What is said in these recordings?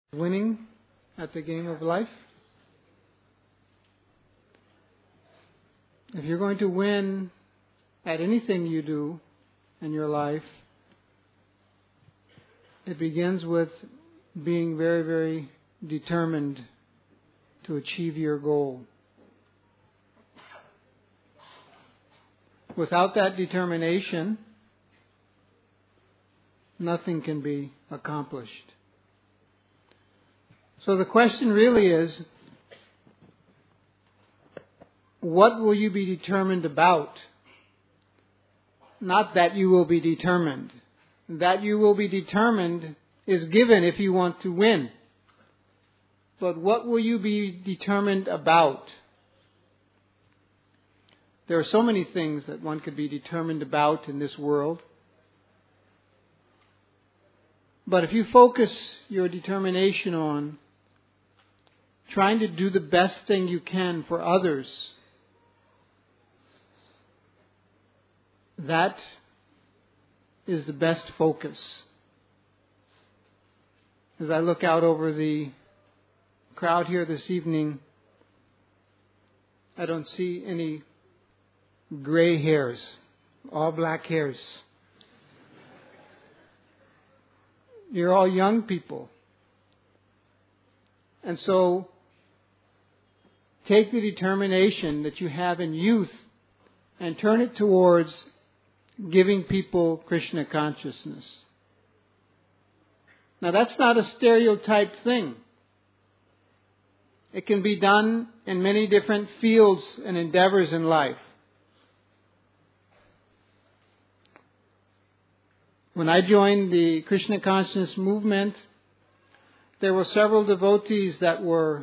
Winning at the game of life. If you're going to win at anything you do in your life, it begins with being very, very determined to achieve your goal. Without that determination, nothing can be accomplished. So the question really is, what will you be determined about? Not that you will be determined. That you will be determined is given if you want to win. But what will you be determined about? There are so many things that one could be determined about in this world. But if you focus your determination on trying to do the best thing you can for others, that is the best focus. As I look out over the crowd here this evening, I don't see any gray hairs, all black hairs. You're all young people. And so, take the determination that you have in youth and turn it towards giving people Krishna consciousness. Now that's not a stereotyped thing. It can be done in many different fields and endeavors in life. When I joined the Krishna consciousness movement, there were several devotees that were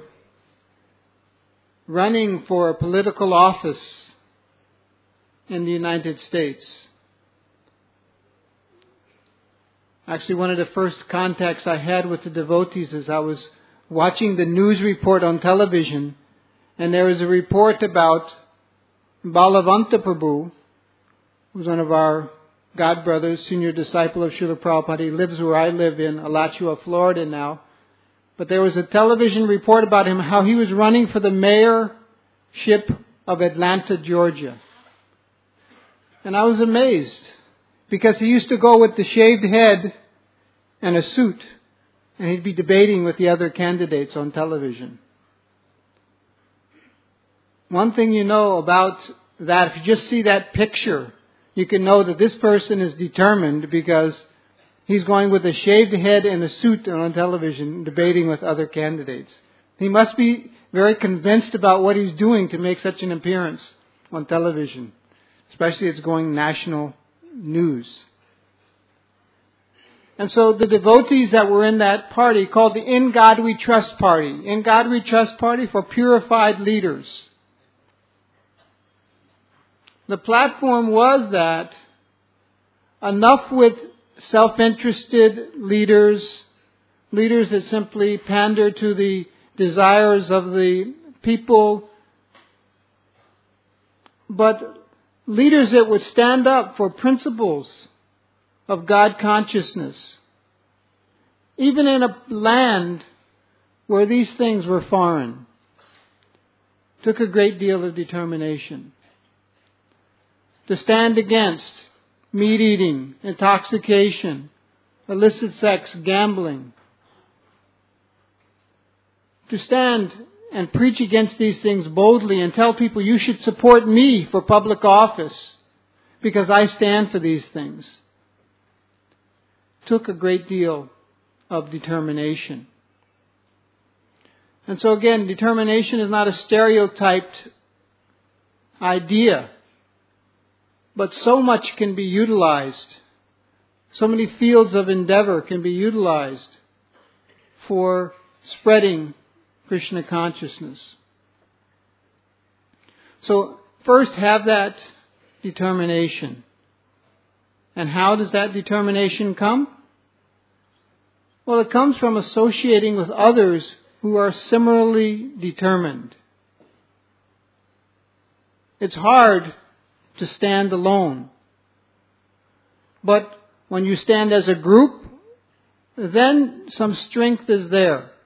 running for a political office in the United States. Actually, one of the first contacts I had with the devotees is I was watching the news report on television, and there was a report about Balavanta Prabhu, who's one of our God brothers, senior disciple of Srila Prabhupada. He lives where I live in Alachua, Florida now. But there was a television report about him, how he was running for the mayorship of Atlanta, Georgia. And I was amazed, because he used to go with the shaved head and a suit, and he'd be debating with the other candidates on television. One thing you know about that, if you just see that picture, you can know that this person is determined, because he's going with a shaved head and a suit on television, debating with other candidates. He must be very convinced about what he's doing to make such an appearance on television. Especially it's going national news. And so the devotees that were in that party, called the In God We Trust Party. In God We Trust Party for Purified Leaders. The platform was that enough with self-interested leaders that simply pander to the desires of the people, but leaders that would stand up for principles of God consciousness, even in a land where these things were foreign. Took a great deal of determination to stand against meat eating, intoxication, illicit sex, gambling. To stand and preach against these things boldly and tell people, you should support me for public office because I stand for these things. Took a great deal of determination. And so again, determination is not a stereotyped idea. But so much can be utilized. So many fields of endeavor can be utilized for spreading Krishna consciousness. So first, have that determination. And how does that determination come? Well, it comes from associating with others who are similarly determined. It's hard to stand alone. But when you stand as a group, then some strength is there.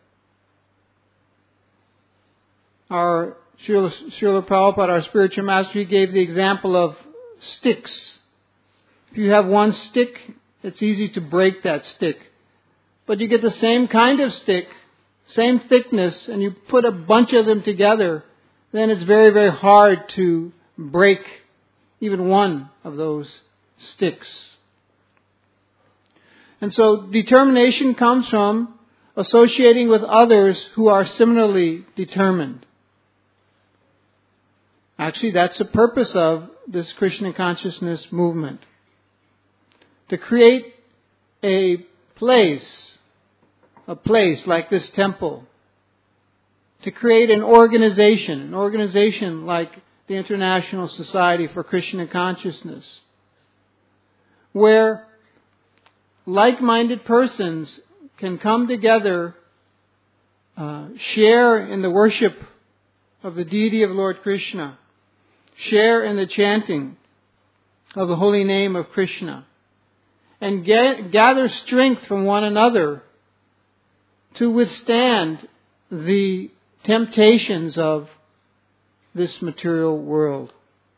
Our Srila Prabhupada, our spiritual master, he gave the example of sticks. If you have one stick, it's easy to break that stick. But you get the same kind of stick, same thickness, and you put a bunch of them together, then it's very, very hard to break even one of those sticks. And so determination comes from associating with others who are similarly determined. Actually, that's the purpose of this Krishna consciousness movement. To create a place like this temple. To create an organization like the International Society for Krishna Consciousness, where like-minded persons can come together, share in the worship of the deity of Lord Krishna, share in the chanting of the holy name of Krishna, and gather strength from one another to withstand the temptations of this material world.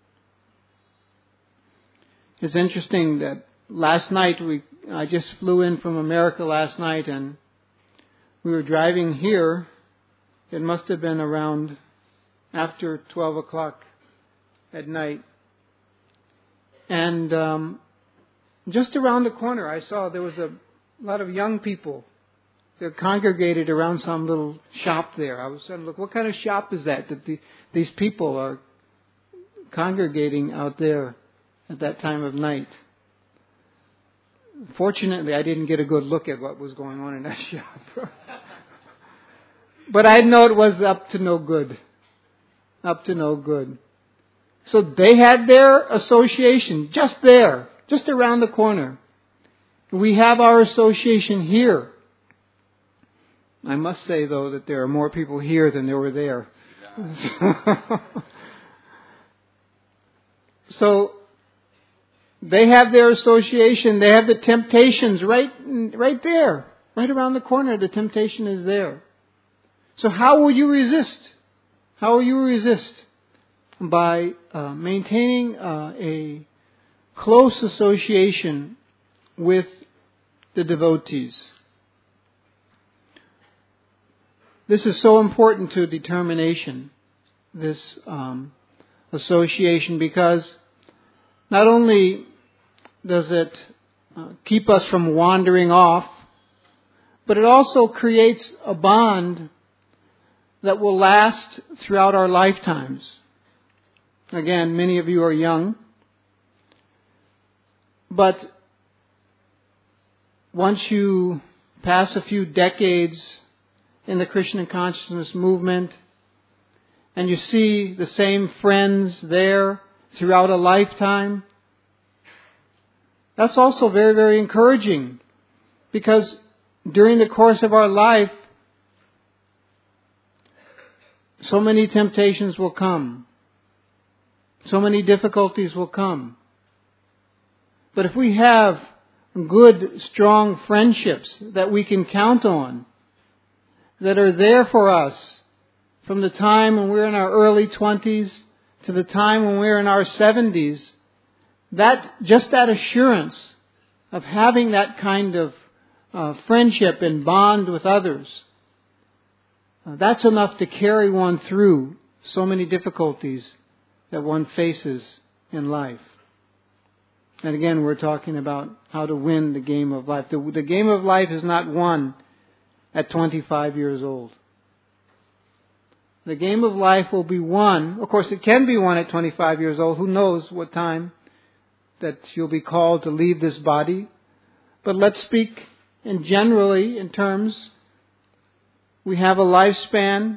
It's interesting that last night I just flew in from America last night, and we were driving here. It must have been around after 12 o'clock at night. And just around the corner I saw there was a lot of young people. They're congregated around some little shop there. I was trying to look, what kind of shop is that these people are congregating out there at that time of night? Fortunately, I didn't get a good look at what was going on in that shop. But I know it was up to no good. Up to no good. So they had their association just there, just around the corner. We have our association here. I must say, though, that there are more people here than there were there. So they have their association. They have the temptations right there, right around the corner. The temptation is there. So how will you resist? How will you resist? By maintaining a close association with the devotees. This is so important to determination, this association, because not only does it keep us from wandering off, but it also creates a bond that will last throughout our lifetimes. Again, many of you are young, but once you pass a few decades in the Krishna consciousness movement, and you see the same friends there throughout a lifetime, that's also very, very encouraging, because during the course of our life, so many temptations will come. So many difficulties will come. But if we have good, strong friendships that we can count on, that are there for us from the time when we're in our early 20s to the time when we're in our 70s, just that assurance of having that kind of friendship and bond with others, that's enough to carry one through so many difficulties that one faces in life. And again, we're talking about how to win the game of life. The game of life is not won at 25 years old. The game of life will be won. Of course, it can be won at 25 years old. Who knows what time that you'll be called to leave this body. But let's speak generally in terms. We have a lifespan,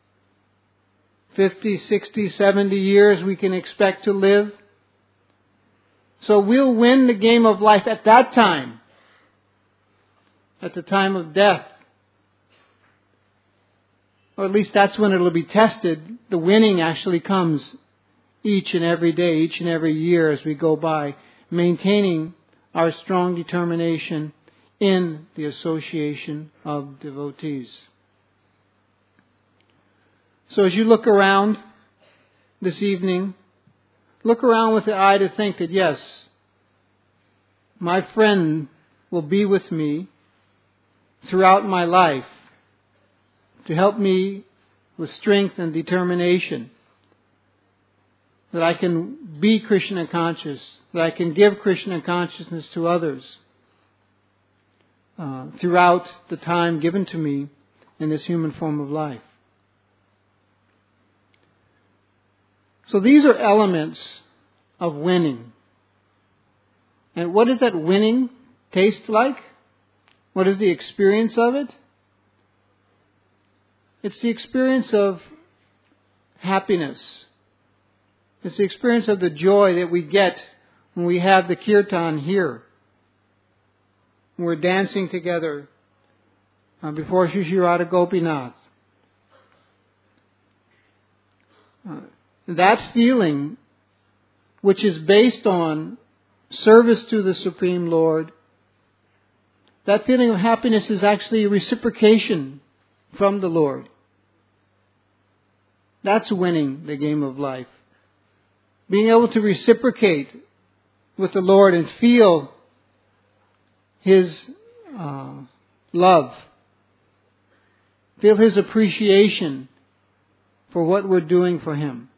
50, 60, 70 years we can expect to live. So we'll win the game of life at that time, at the time of death. Or at least that's when it'll be tested. The winning actually comes each and every day, each and every year as we go by, maintaining our strong determination in the association of devotees. So as you look around this evening, look around with the eye to think that yes, my friend will be with me throughout my life to help me with strength and determination, that I can be Krishna conscious, that I can give Krishna consciousness to others throughout the time given to me in this human form of life. So these are elements of winning. And what does that winning taste like? What is the experience of it? It's the experience of happiness. It's the experience of the joy that we get when we have the kirtan here. When we're dancing together before Shri Shri Radha Gopinath. That feeling, which is based on service to the Supreme Lord, that feeling of happiness is actually a reciprocation from the Lord. That's winning the game of life. Being able to reciprocate with the Lord and feel His love. Feel His appreciation for what we're doing for Him.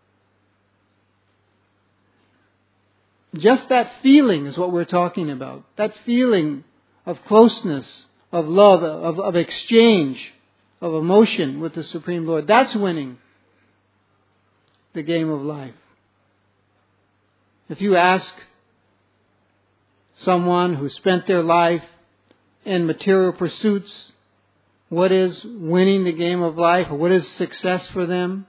Just that feeling is what we're talking about. That feeling of closeness, of love, of exchange, of emotion with the Supreme Lord. That's winning the game of life. If you ask someone who spent their life in material pursuits, what is winning the game of life, or what is success for them?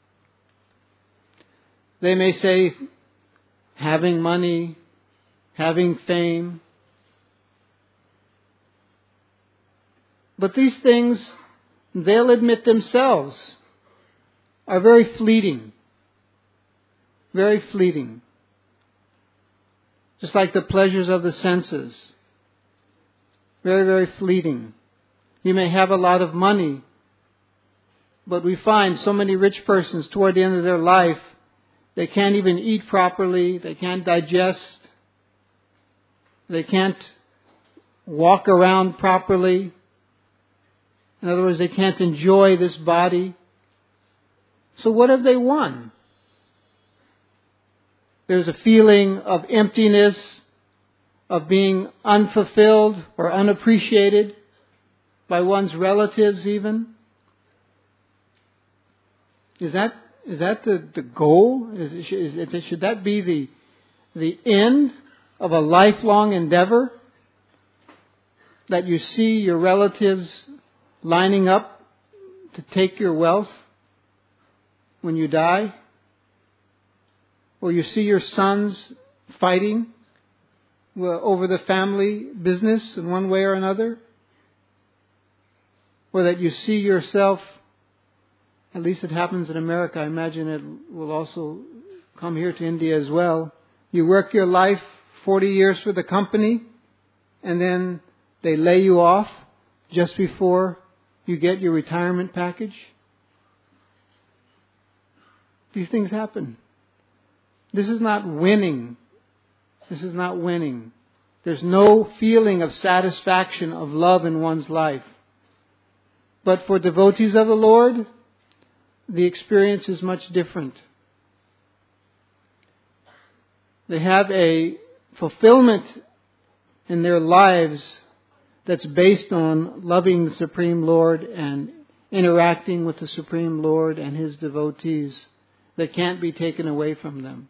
They may say, having money, having fame. But these things, they'll admit themselves, are very fleeting. Very fleeting. Just like the pleasures of the senses. Very, very fleeting. You may have a lot of money, but we find so many rich persons toward the end of their life, they can't even eat properly, they can't digest, they can't walk around properly. In other words, they can't enjoy this body. So what have they won? There's a feeling of emptiness, of being unfulfilled or unappreciated by one's relatives even. Is that the goal? Should that be the end of a lifelong endeavor? That you see your relatives lining up to take your wealth when you die? Or you see your sons fighting over the family business in one way or another? Or that you see yourself, at least it happens in America, I imagine it will also come here to India as well. You work your life 40 years for the company, and then they lay you off just before you get your retirement package. These things happen. This is not winning. This is not winning. There's no feeling of satisfaction, of love in one's life. But for devotees of the Lord, the experience is much different. They have a fulfillment in their lives that's based on loving the Supreme Lord and interacting with the Supreme Lord and His devotees that can't be taken away from them.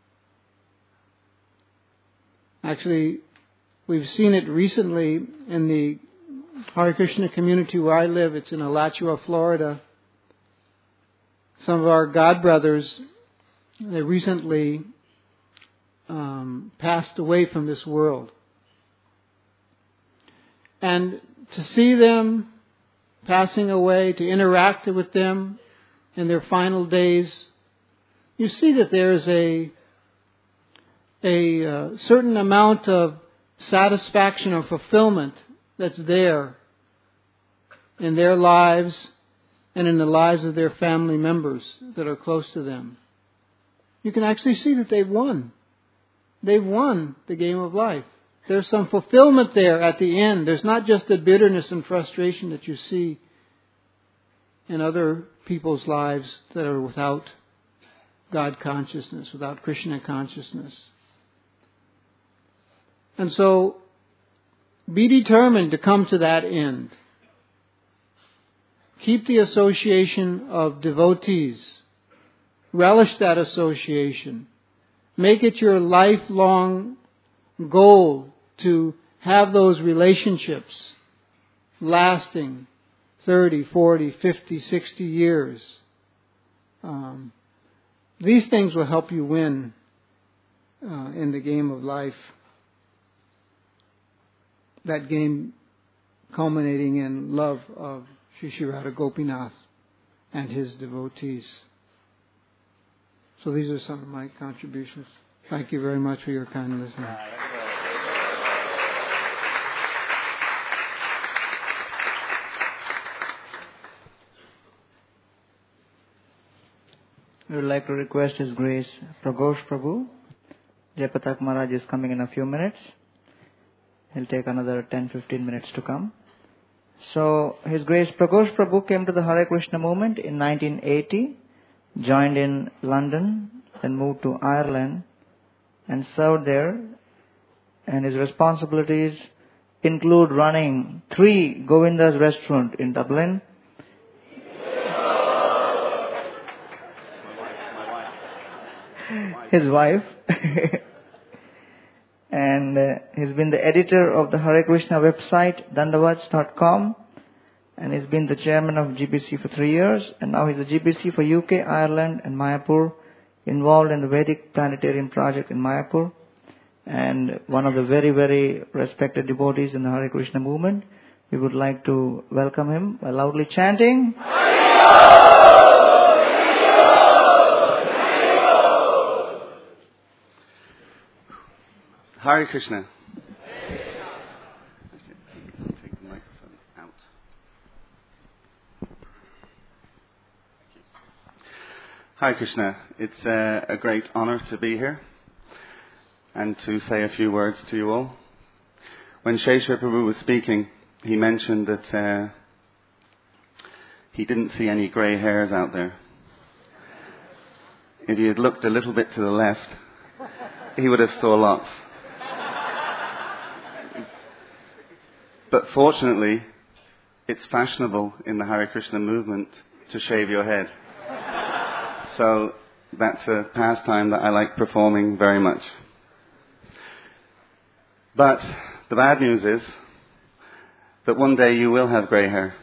Actually, we've seen it recently in the Hare Krishna community where I live. It's in Alachua, Florida. Some of our God brothers, they recently passed away from this world. And to see them passing away, to interact with them in their final days, you see that there's a certain amount of satisfaction or fulfillment that's there in their lives and in the lives of their family members that are close to them. You can actually see that they've won. They've won the game of life. There's some fulfillment there at the end. There's not just the bitterness and frustration that you see in other people's lives that are without God consciousness, without Krishna consciousness. And so, be determined to come to that end. Keep the association of devotees. Relish that association. Make it your lifelong goal to have those relationships lasting 30, 40, 50, 60 years. These things will help you win in the game of life. That game culminating in love of Shri Radha Gopinath and his devotees. So these are some of my contributions. Thank you very much for your kind listening. We would like to request His Grace Pragosh Prabhu. Jayapatak Maharaj is coming in a few minutes. He'll take another 10-15 minutes to come. So, His Grace Pragosh Prabhu came to the Hare Krishna movement in 1980, joined in London, then moved to Ireland and served there. And his responsibilities include running 3 Govinda's restaurant in Dublin, his wife, and he's been the editor of the Hare Krishna website, dandavats.com, and he's been the chairman of GBC for 3 years, and now he's the GBC for UK, Ireland and Mayapur, involved in the Vedic Planetarium project in Mayapur, and one of the very, very respected devotees in the Hare Krishna movement. We would like to welcome him by loudly chanting. Hare Krishna. I'll take the microphone out. Hare Krishna. It's a great honor to be here and to say a few words to you all. When Shesha Prabhu was speaking, he mentioned that he didn't see any grey hairs out there. If he had looked a little bit to the left, he would have saw lots. But fortunately, it's fashionable in the Hare Krishna movement to shave your head. So that's a pastime that I like performing very much. But the bad news is that one day you will have grey hair.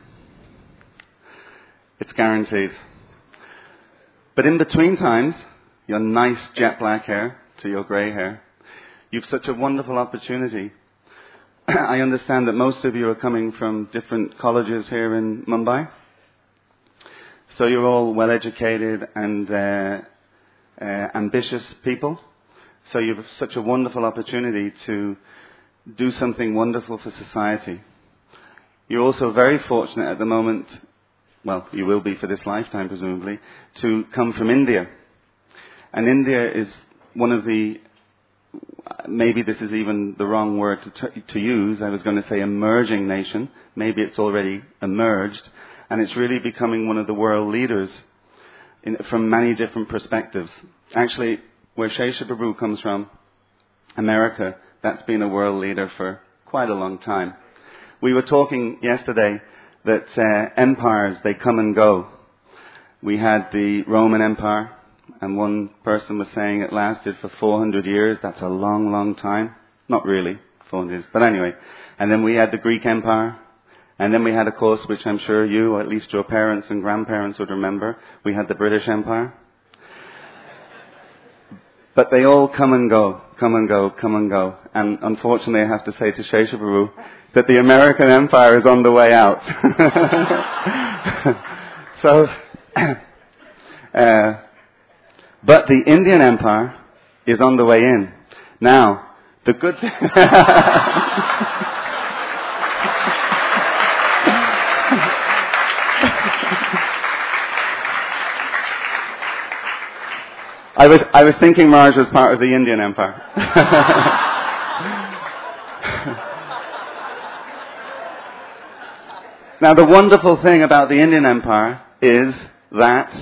It's guaranteed. But in between times, your nice jet black hair to your grey hair, you've such a wonderful opportunity. I understand that most of you are coming from different colleges here in Mumbai. So you're all well-educated and ambitious people. So you have such a wonderful opportunity to do something wonderful for society. You're also very fortunate at the moment, well, you will be for this lifetime presumably, to come from India. And India is one of the, maybe this is even the wrong word to use, I was going to say emerging nation, maybe it's already emerged, and it's really becoming one of the world leaders from many different perspectives. Actually, where Shesha Prabhu comes from, America, that's been a world leader for quite a long time. We were talking yesterday that empires, they come and go. We had the Roman Empire, and one person was saying it lasted for 400 years. That's a long, long time. Not really, 400 years. But anyway. And then we had the Greek Empire. And then we had, of course, which I'm sure you, or at least your parents and grandparents would remember, we had the British Empire. But they all come and go, come and go, come and go. And unfortunately, I have to say to Shesha Prabhu that the American Empire is on the way out. So, but the Indian Empire is on the way in. Now, the good thing... I was thinking Raj was part of the Indian Empire. Now, the wonderful thing about the Indian Empire is that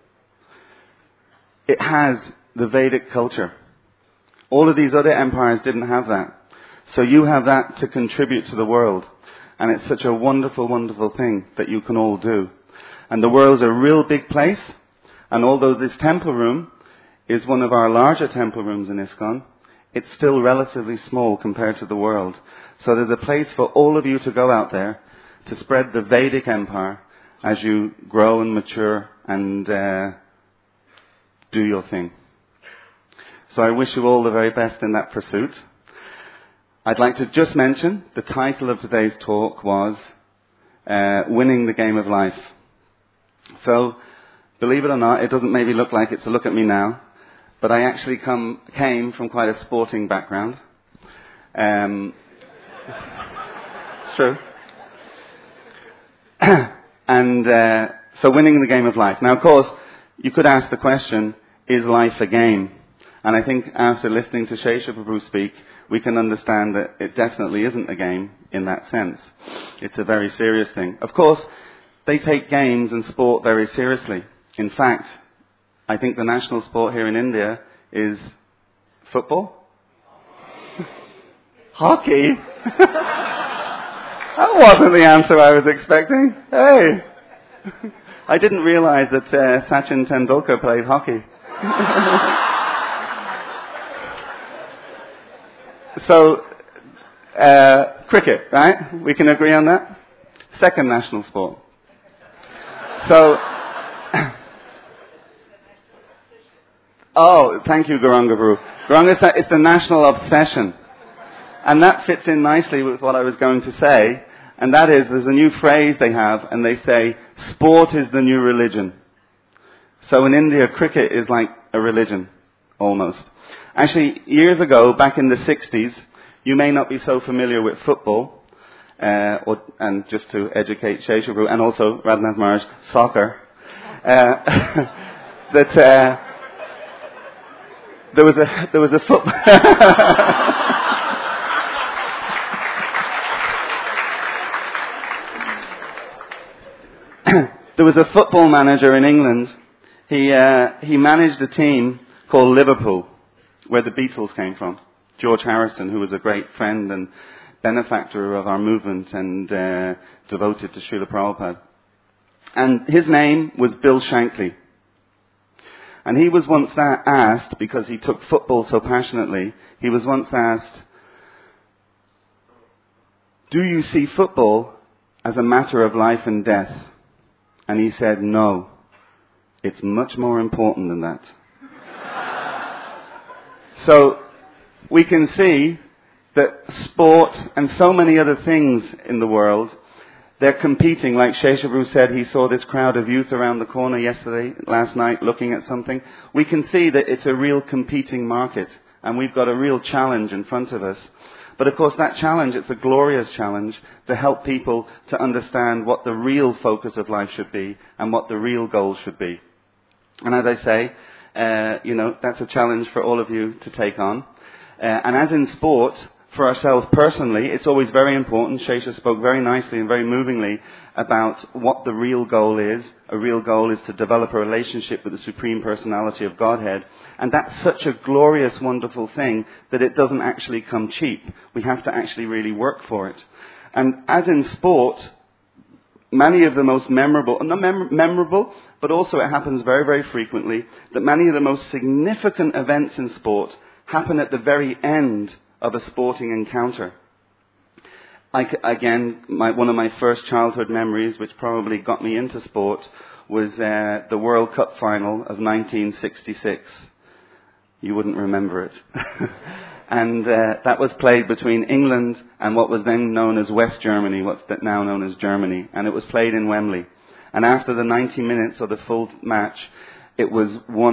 it has the Vedic culture. All of these other empires didn't have that. So you have that to contribute to the world. And it's such a wonderful, wonderful thing that you can all do. And the world's a real big place. And although this temple room is one of our larger temple rooms in ISKCON, it's still relatively small compared to the world. So there's a place for all of you to go out there to spread the Vedic empire as you grow and mature and do your thing. So I wish you all the very best in that pursuit. I'd like to just mention the title of today's talk was Winning the Game of Life. So, believe it or not, it doesn't maybe look like it, so look at me now. But I actually came from quite a sporting background. It's true. And so winning the game of life. Now, of course, you could ask the question, is life a game? And I think after listening to Shesha Prabhu speak, we can understand that it definitely isn't a game in that sense. It's a very serious thing. Of course, they take games and sport very seriously. In fact, I think the national sport here in India is football? Hockey? That wasn't the answer I was expecting. Hey! I didn't realize that Sachin Tendulkar played hockey. So, cricket, right? We can agree on that? Second national sport. So, oh, thank you, Gauranga Prabhu. Gauranga, it's the national obsession. And that fits in nicely with what I was going to say. And that is, there's a new phrase they have, and they say, sport is the new religion. So in India, cricket is like a religion, almost. Actually, years ago, back in the 60s, you may not be so familiar with football, and just to educate Shesha Prabhu, and also Radhanath Maharaj, soccer, that there was a football... There was a football manager in England. He managed a team called Liverpool, where the Beatles came from. George Harrison, who was a great friend and benefactor of our movement and devoted to Srila Prabhupada. And his name was Bill Shankly. And he was once asked, because he took football so passionately, he was once asked, do you see football as a matter of life and death? And he said, no, it's much more important than that. So we can see that sport and so many other things in the world, they're competing. Like Shesha Prabhu said, he saw this crowd of youth around the corner last night, looking at something. We can see that it's a real competing market, and we've got a real challenge in front of us. But of course that challenge, it's a glorious challenge to help people to understand what the real focus of life should be and what the real goal should be. And as I say, that's a challenge for all of you to take on. And as in sport, for ourselves personally, it's always very important. Shesha spoke very nicely and very movingly about what the real goal is. A real goal is to develop a relationship with the Supreme Personality of Godhead. And that's such a glorious, wonderful thing that it doesn't actually come cheap. We have to actually really work for it. And as in sport, many of the most memorable, but also it happens very, very frequently, that many of the most significant events in sport happen at the very end of a sporting encounter. One of my first childhood memories, which probably got me into sport, was the World Cup final of 1966. You wouldn't remember it. And that was played between England and what was then known as West Germany, what's now known as Germany. And it was played in Wembley. And after the 90 minutes of the full match, it was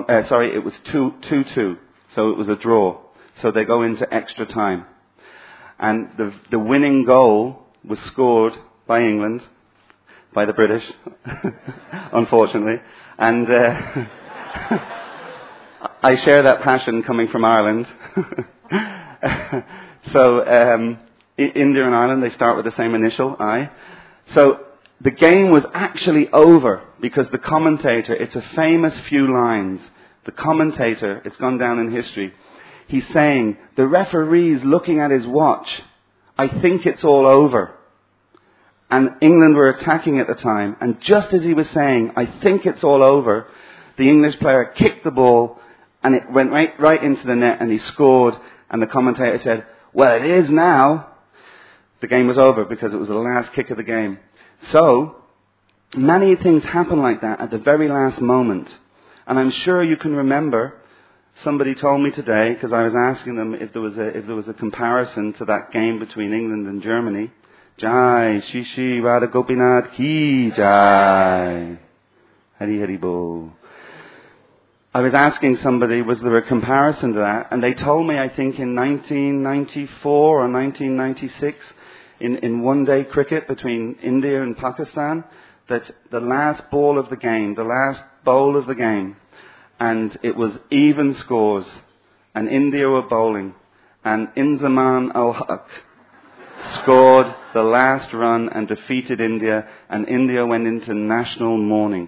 2-2. So it was a draw. So they go into extra time. And the winning goal was scored by England, by the British, unfortunately. And I share that passion coming from Ireland. So, India and Ireland, they start with the same initial, I. So, the game was actually over because the commentator, it's a famous few lines. The commentator, it's gone down in history. He's saying, the referee's looking at his watch. I think it's all over. And England were attacking at the time. And just as he was saying, I think it's all over, the English player kicked the ball and it went right into the net and he scored. And the commentator said, well, it is now. The game was over because it was the last kick of the game. So, many things happen like that at the very last moment. And I'm sure you can remember, somebody told me today, because I was asking them if there was a comparison to that game between England and Germany. Jai, Shishi, Radha Gopinath Ki Jai. Hari Hari Bo. I was asking somebody, was there a comparison to that? And they told me, I think in 1994 or 1996, in one-day cricket between India and Pakistan, that the last ball of the game, the last bowl of the game, and it was even scores, and India were bowling, and Inzaman al-Haq scored the last run and defeated India, and India went into national mourning.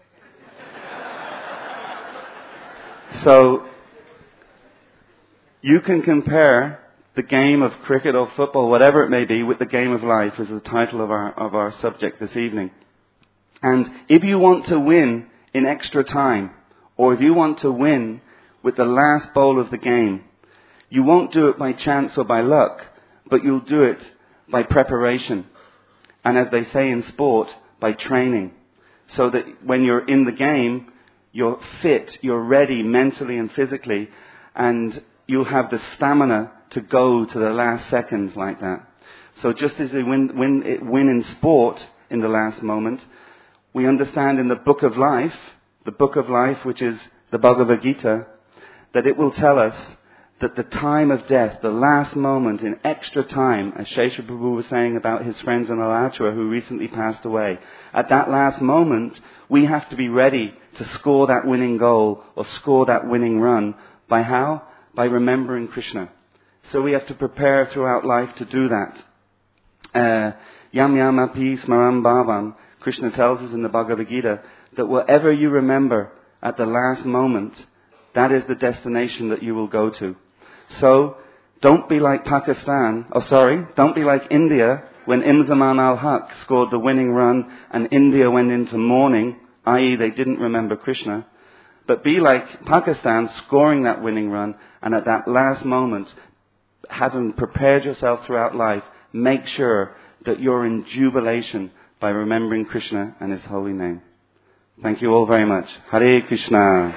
So, you can compare the game of cricket or football, whatever it may be, with the game of life, is the title of our subject this evening. And if you want to win in extra time, or if you want to win with the last bowl of the game, you won't do it by chance or by luck, but you'll do it by preparation. And as they say in sport, by training. So that when you're in the game, you're fit, you're ready mentally and physically, and you'll have the stamina to go to the last seconds like that. So just as they win in sport in the last moment, we understand in the Book of Life, which is the Bhagavad Gita, that it will tell us that the time of death, the last moment in extra time, as Shesha Prabhu was saying about his friends in Alachua who recently passed away, at that last moment, we have to be ready to score that winning goal or score that winning run. By how? By remembering Krishna. So we have to prepare throughout life to do that. Yam yam api smaram bhavam. Krishna tells us in the Bhagavad Gita that whatever you remember at the last moment, that is the destination that you will go to. So, don't be like don't be like India when Inzaman al-Haq scored the winning run and India went into mourning, i.e. they didn't remember Krishna. But be like Pakistan scoring that winning run and at that last moment, having prepared yourself throughout life, make sure that you're in jubilation by remembering Krishna and His holy name. Thank you all very much. Hare Krishna.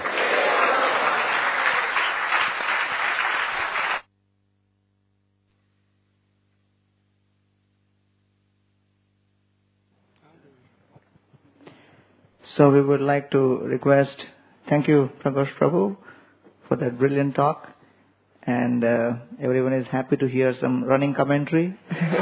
So we would like to request, thank you Pragosh Prabhu for that brilliant talk, and everyone is happy to hear some running commentary.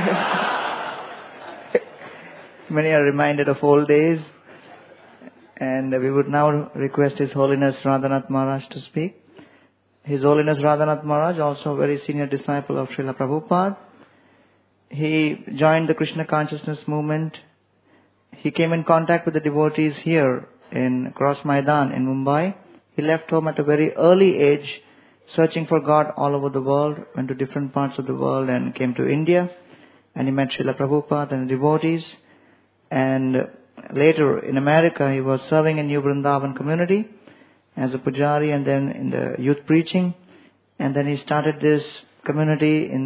Many are reminded of old days, and we would now request His Holiness Radhanath Maharaj to speak. His Holiness Radhanath Maharaj, also a very senior disciple of Srila Prabhupada. He joined the Krishna consciousness movement. He came in contact with the devotees here in Cross Maidan in Mumbai. He left home at a very early age, searching for God all over the world, went to different parts of the world and came to India. And he met Srila Prabhupada and the devotees. And later in America, he was serving in New Vrindavan community as a pujari and then in the youth preaching. And then he started this community in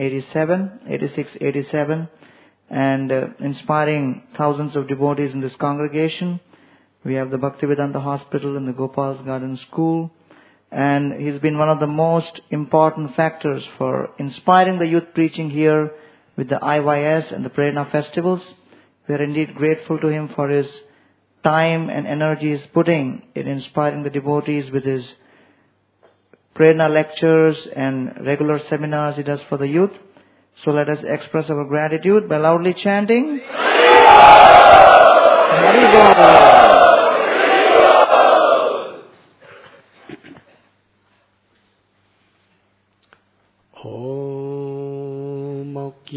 1986-87, and inspiring thousands of devotees in this congregation. We have the Bhaktivedanta Hospital and the Gopal's Garden School. And he's been one of the most important factors for inspiring the youth preaching here with the IYS and the Prerna festivals. We are indeed grateful to him for his time and energy he's putting in inspiring the devotees with his Prerna lectures and regular seminars he does for the youth. So let us express our gratitude by loudly chanting.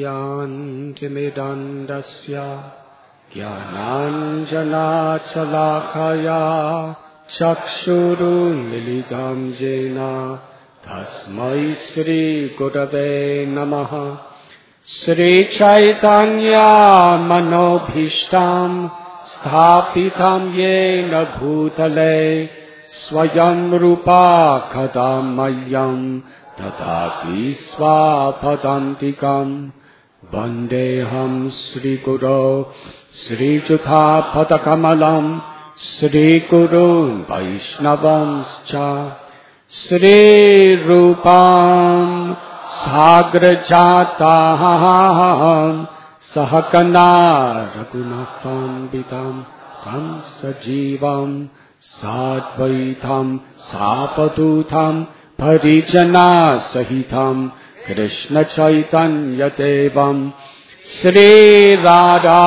विद्यान्तिमिदन्दस्य ज्ञानाञ्जनाशलाखया चक्षुरुन्मिलितं येन तस्मै श्रीगुरवे नमः। श्रीचैतन्यमनोभीष्टं स्थापितं येन भूतले स्वयं रूपा कदा मह्यं ददाति स्वापदान्तिकम्। वन्देऽहं श्रीगुरो श्रीयुतापदकमलं श्रीगुरून् वैष्णवंश्च श्रीरूपां साग्रजातां सहकना रघुनाथान्वितं तं सजीवं साद्वैतं सावधूतं परिजनसहितं कृष्णचैतन्यदेवं श्रीराधा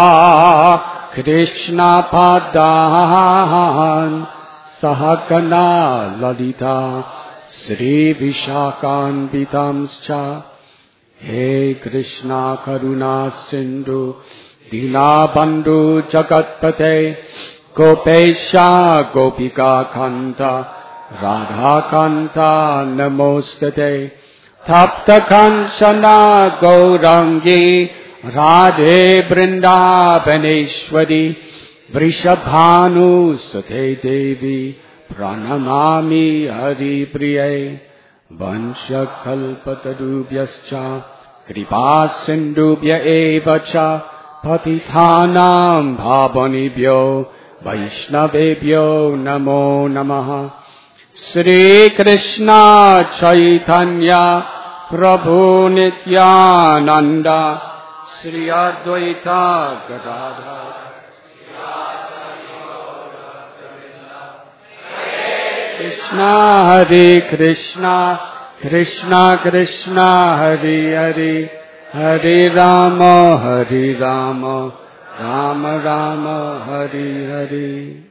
कृष्णपादान् सहकना ललिता श्रीविशाखान्वितंश्च। हे कृष्णा करुणा सिन्धु दीनबन्धु जगत्पते गोपेशा गोपिकान्त राधाकान्त नमोस्तुते। तप्तकाञ्चना गौराङ्गी राधे वृन्दावनेश्वरी वृषभानुसुते देवी प्रणमामि हरिप्रिये। वंशकल्पतरुभ्यश्च कृपासिन्धुभ्य एव च पतितानां पावनेभ्यो वैष्णवेभ्यो नमो नमः। श्रीकृष्ण चैतन्य प्रभु नित्यानन्द श्री अद्वैत गदाधर कृष्ण हरे Krishna Krishna Krishna Hare Hare Hare Ram Ram Ram Hare Hare.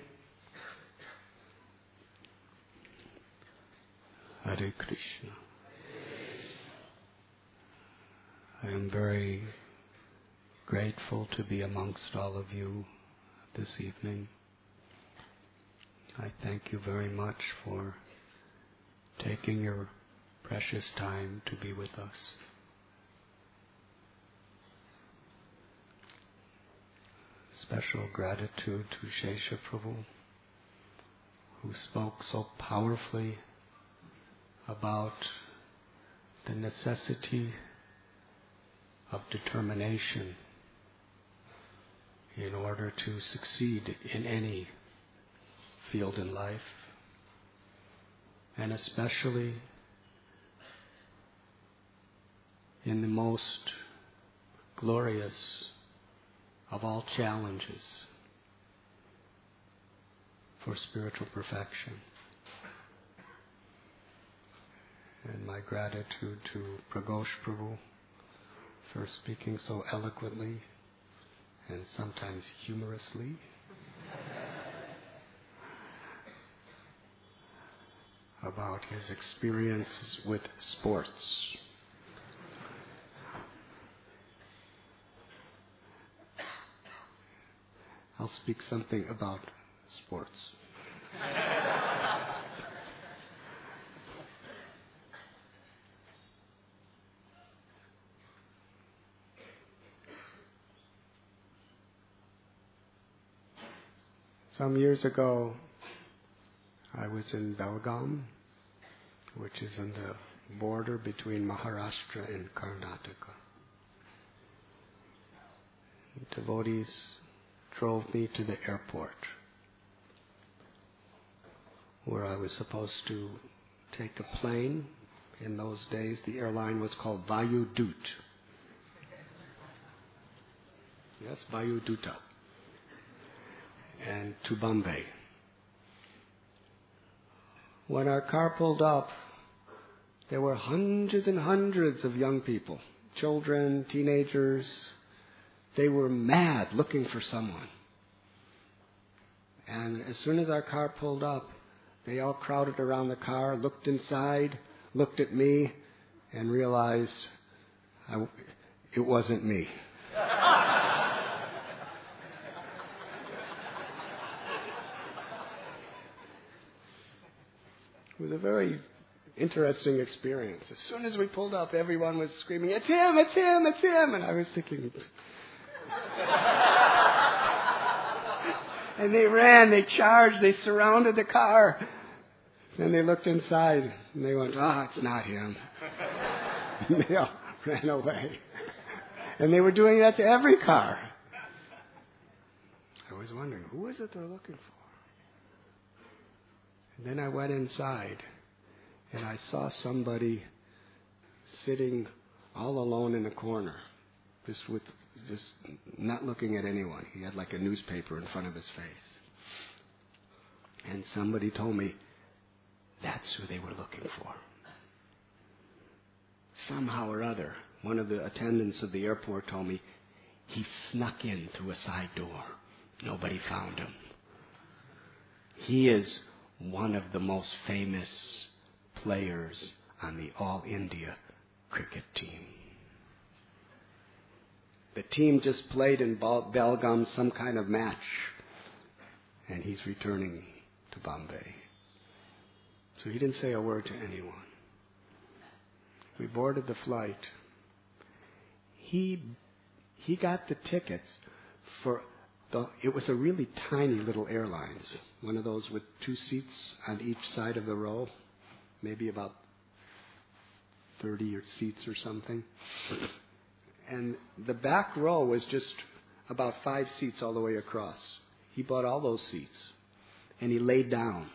Hare Krishna. I am very grateful to be amongst all of you this evening. I thank you very much for taking your precious time to be with us. Special gratitude to Shesha Prabhu, who spoke so powerfully about the necessity of determination in order to succeed in any field in life, and especially in the most glorious of all challenges for spiritual perfection. And my gratitude to Pragosh Prabhu for speaking so eloquently and sometimes humorously about his experiences with sports. I'll speak something about sports. Some years ago, I was in Belgaum, which is on the border between Maharashtra and Karnataka. Devotees drove me to the airport, where I was supposed to take a plane. In those days, the airline was called Vayu Dut. Yes, Vayu Duta. And to Bombay. When our car pulled up, there were hundreds and hundreds of young people, children, teenagers. They were mad looking for someone. And as soon as our car pulled up, they all crowded around the car, looked inside, looked at me, and realized it wasn't me. It was a very interesting experience. As soon as we pulled up, everyone was screaming, "It's him, it's him, it's him!" And I was thinking... And they ran, they charged, they surrounded the car. Then they looked inside, and they went, "It's not him." And they all ran away. And they were doing that to every car. I was wondering, who is it they're looking for? And then I went inside, and I saw somebody sitting all alone in a corner, just not looking at anyone. He had like a newspaper in front of his face. And somebody told me that's who they were looking for. Somehow or other, one of the attendants of the airport told me he snuck in through a side door. Nobody found him. He is one of the most famous players on the All India cricket team. The team just played in Belgaum some kind of match, and he's returning to Bombay. So he didn't say a word to anyone. We boarded the flight. He got the tickets for it was a really tiny little airlines, one of those with 2 seats on each side of the row, maybe about 30 seats or something. And the back row was just about 5 seats all the way across. He bought all those seats, and he laid down.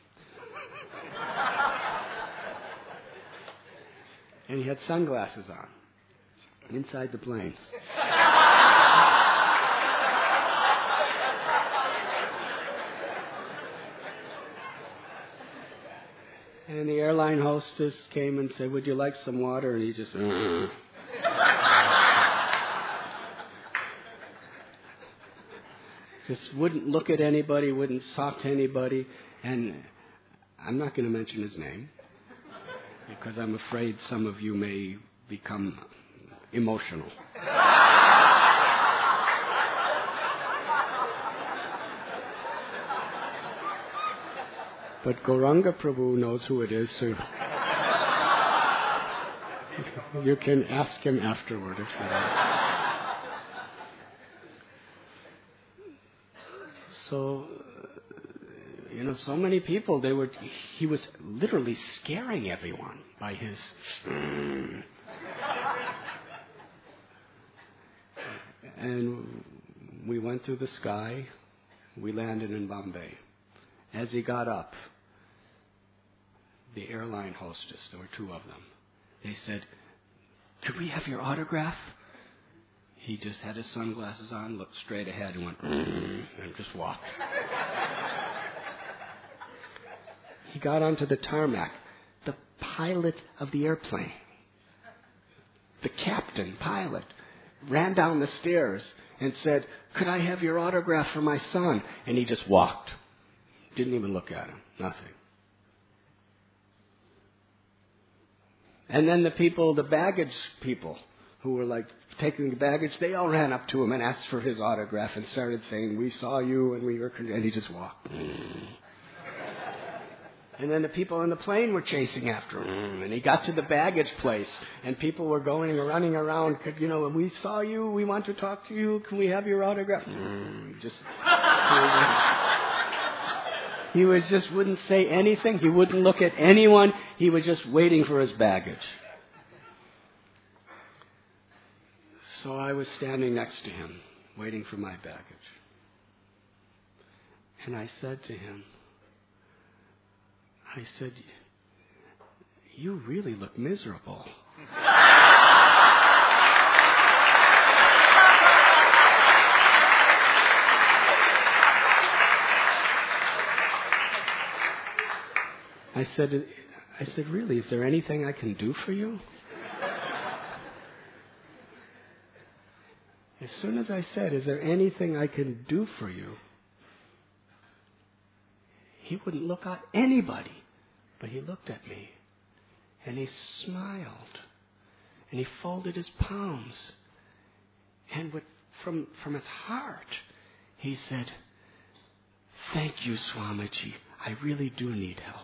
And he had sunglasses on inside the plane. And the airline hostess came and said, "Would you like some water?" And he just... just wouldn't look at anybody, wouldn't talk to anybody. And I'm not going to mention his name, because I'm afraid some of you may become emotional. But Gauranga Prabhu knows who it is, so you can ask him afterward if you want. So, so many people, he was literally scaring everyone by his... And we went through the sky. We landed in Bombay. As he got up, the airline hostess, there were 2 of them, they said, "Could we have your autograph?" He just had his sunglasses on, looked straight ahead, and went, and just walked. He got onto the tarmac. The pilot of the airplane, the captain pilot, ran down the stairs and said, "Could I have your autograph for my son?" And he just walked. Didn't even look at him. Nothing. And then the baggage people who were like taking the baggage, they all ran up to him and asked for his autograph and started saying, "We saw you and we were..." And he just walked. And then the people on the plane were chasing after him. And he got to the baggage place, and people were running around. "We saw you. We want to talk to you. Can we have your autograph?" He wouldn't say anything. He wouldn't look at anyone. He was just waiting for his baggage. So I was standing next to him, waiting for my baggage. And I said to him, "You really look miserable." I said, "Really, is there anything I can do for you?" As soon as I said, "Is there anything I can do for you?" he wouldn't look at anybody, but he looked at me, and he smiled, and he folded his palms, And from his heart, he said, "Thank you, Swamiji. I really do need help."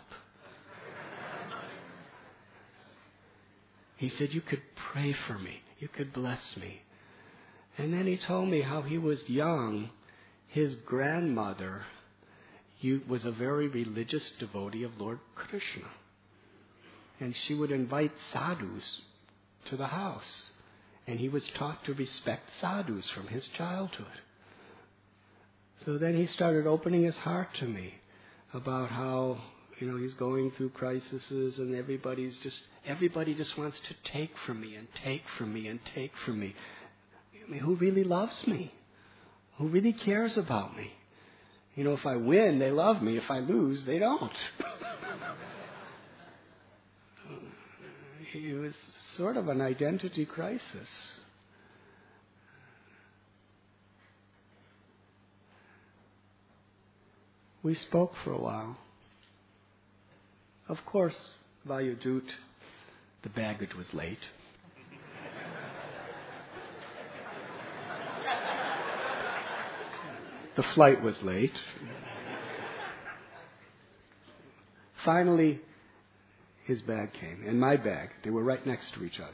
He said, "You could pray for me. You could bless me." And then he told me how he was young. His grandmother was a very religious devotee of Lord Krishna. And she would invite sadhus to the house. And he was taught to respect sadhus from his childhood. So then he started opening his heart to me about how, he's going through crises and everybody just wants to take from me and take from me and take from me. I mean, who really loves me? Who really cares about me? If I win, they love me. If I lose, they don't. It was sort of an identity crisis. We spoke for a while. Of course, Vayudut, the baggage was late. The flight was late. Finally, his bag came, and my bag. They were right next to each other.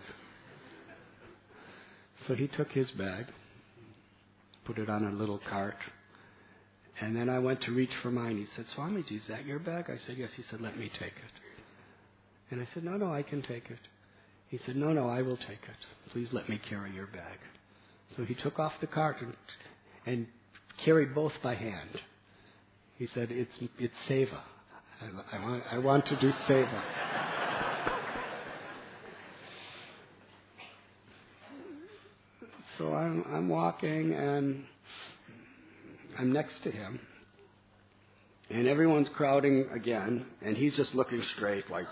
So he took his bag, put it on a little cart, and then I went to reach for mine. He said, "Swamiji, is that your bag?" I said, "Yes." He said, "Let me take it." And I said, No, I can take it." He said, No, I will take it. Please let me carry your bag." So he took off the cart and carried both by hand. He said, it's seva. I want to do seva. So I'm walking and I'm next to him. And everyone's crowding again, and he's just looking straight like...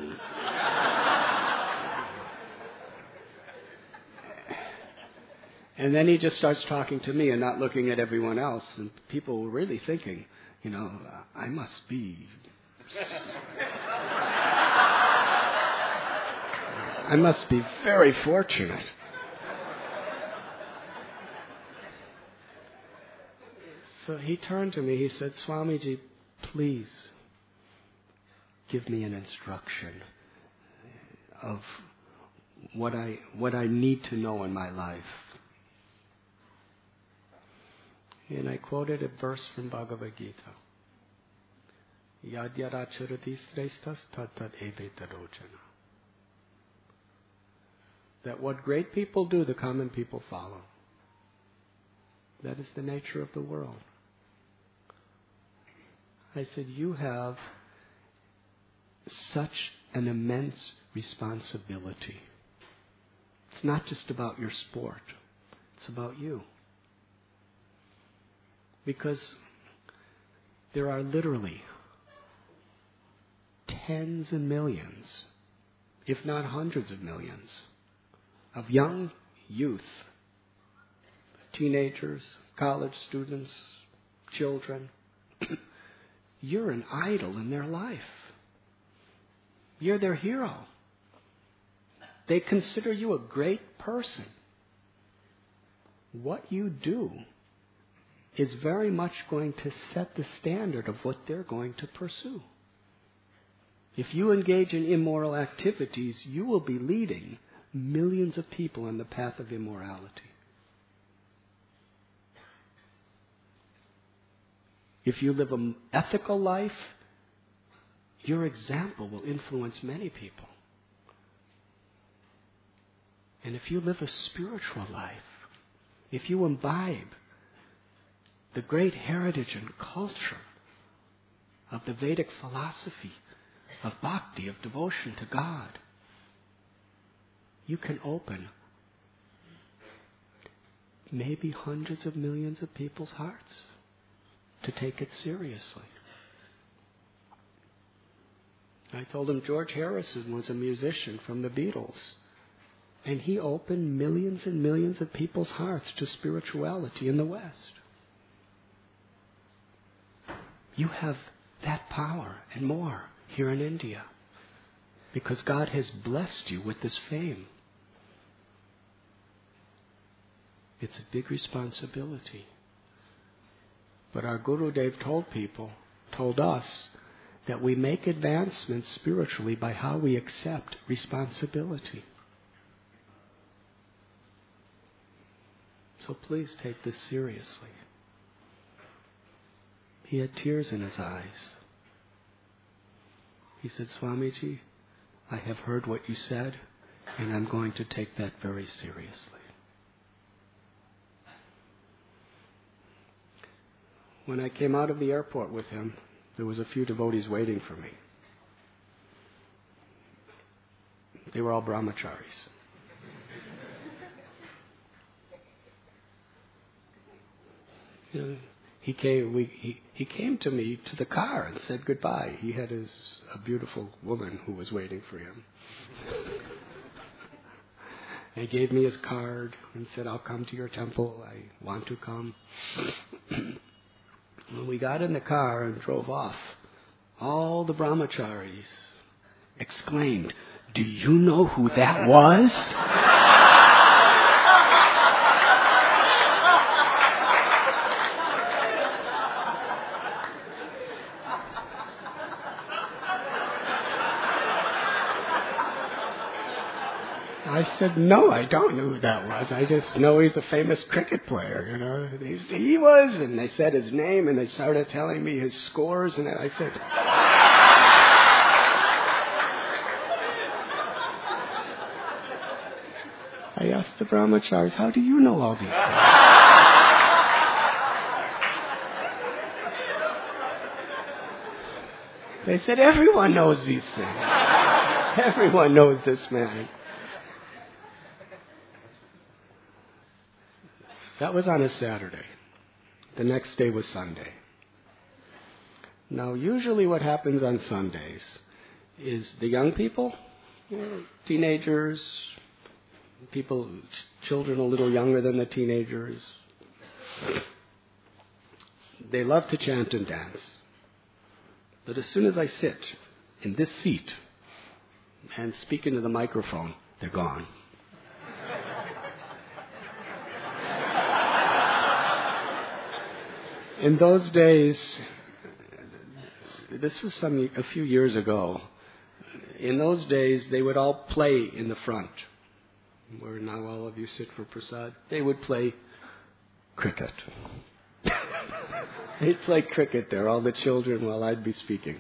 And then he just starts talking to me and not looking at everyone else. And people were really thinking, I must be... I must be very fortunate. So he turned to me, he said, "Swamiji, please give me an instruction of what I need to know in my life." And I quoted a verse from Bhagavad Gita. Yad yad acharati srestas tat tat evetarojana. That what great people do, the common people follow. That is the nature of the world. I said, you have such an immense responsibility. It's not just about your sport. It's about you. Because there are literally tens of millions, if not hundreds of millions, of young youth, teenagers, college students, children. You're an idol in their life. You're their hero. They consider you a great person. What you do is very much going to set the standard of what they're going to pursue. If you engage in immoral activities, you will be leading millions of people on the path of immorality. If you live an ethical life, your example will influence many people. And if you live a spiritual life, if you imbibe the great heritage and culture of the Vedic philosophy of bhakti, of devotion to God, you can open maybe hundreds of millions of people's hearts to take it seriously. I told him George Harrison was a musician from the Beatles, and he opened millions and millions of people's hearts to spirituality in the West. You have that power and more here in India because God has blessed you with this fame. It's a big responsibility. But our Gurudev told us, that we make advancements spiritually by how we accept responsibility. So please take this seriously. He had tears in his eyes. He said, Swamiji, I have heard what you said, and I'm going to take that very seriously. When I came out of the airport with him, there was a few devotees waiting for me. They were all brahmacharis. He came to me to the car and said goodbye. He had a beautiful woman who was waiting for him. He gave me his card and said, I'll come to your temple. I want to come. When we got in the car and drove off, all the brahmacharis exclaimed, do you know who that was? I said, no, I don't know who that was. I just know he's a famous cricket player, He was, and they said his name, and they started telling me his scores, and I said... I asked the brahmacharis, how do you know all these things? They said, everyone knows these things. Everyone knows this man. That was on a Saturday. The next day was Sunday. Now, usually what happens on Sundays is the young people, teenagers, children a little younger than the teenagers, they love to chant and dance. But as soon as I sit in this seat and speak into the microphone, they're gone. In those days, this was a few years ago, in those days they would all play in the front, where now all of you sit for prasad. They would play cricket. They'd play cricket there, all the children, while I'd be speaking.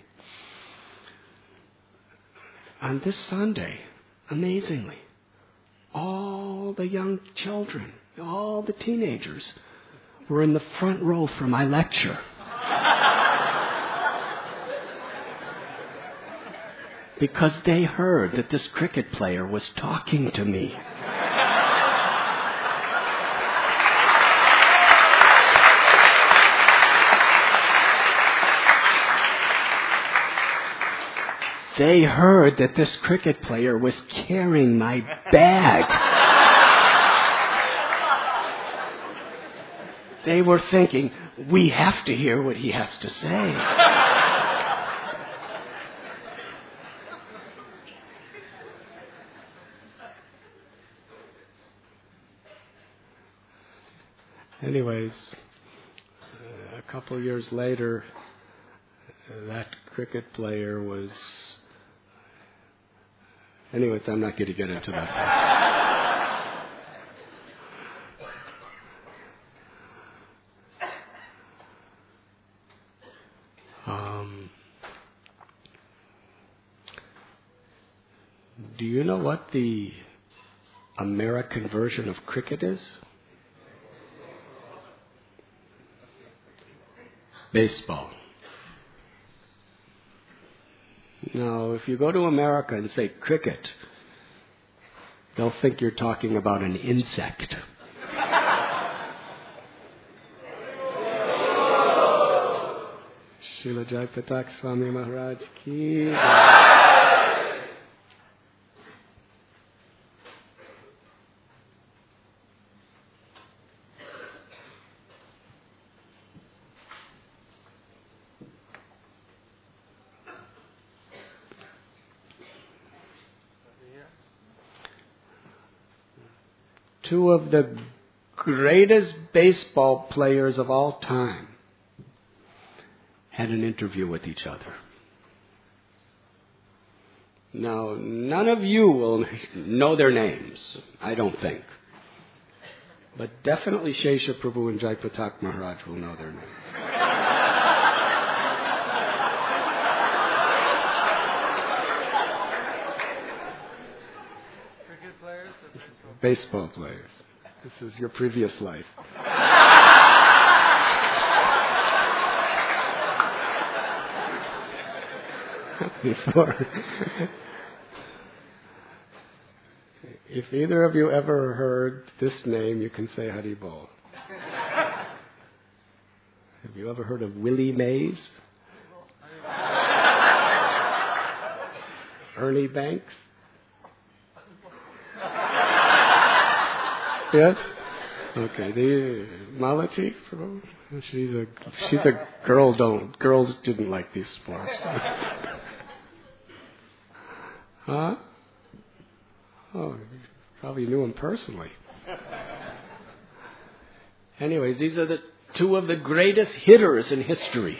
On this Sunday, amazingly, all the young children, all the teenagers were in the front row for my lecture. Because they heard that this cricket player was talking to me. They heard that this cricket player was carrying my bag. They were thinking, we have to hear what he has to say. Anyways, a couple of years later, that cricket player was... Anyways, I'm not going to get into that. Do you know what the American version of cricket is? Baseball. Now, if you go to America and say cricket, they'll think you're talking about an insect. Srila Jayapataka Swami Maharaj ki. Two of the greatest baseball players of all time had an interview with each other. Now, none of you will know their names, I don't think. But definitely Shesha Prabhu and Jaipatak Maharaj will know their names. Cricket players or Baseball players. This is your previous life. Before. If either of you ever heard this name, you can say Hari Bol. Have you ever heard of Willie Mays? Ernie Banks? Yes? Okay. The Malachi? She's a girl. Girls didn't like these sports. Huh? Oh, you probably knew him personally. Anyways, these are the two of the greatest hitters in history.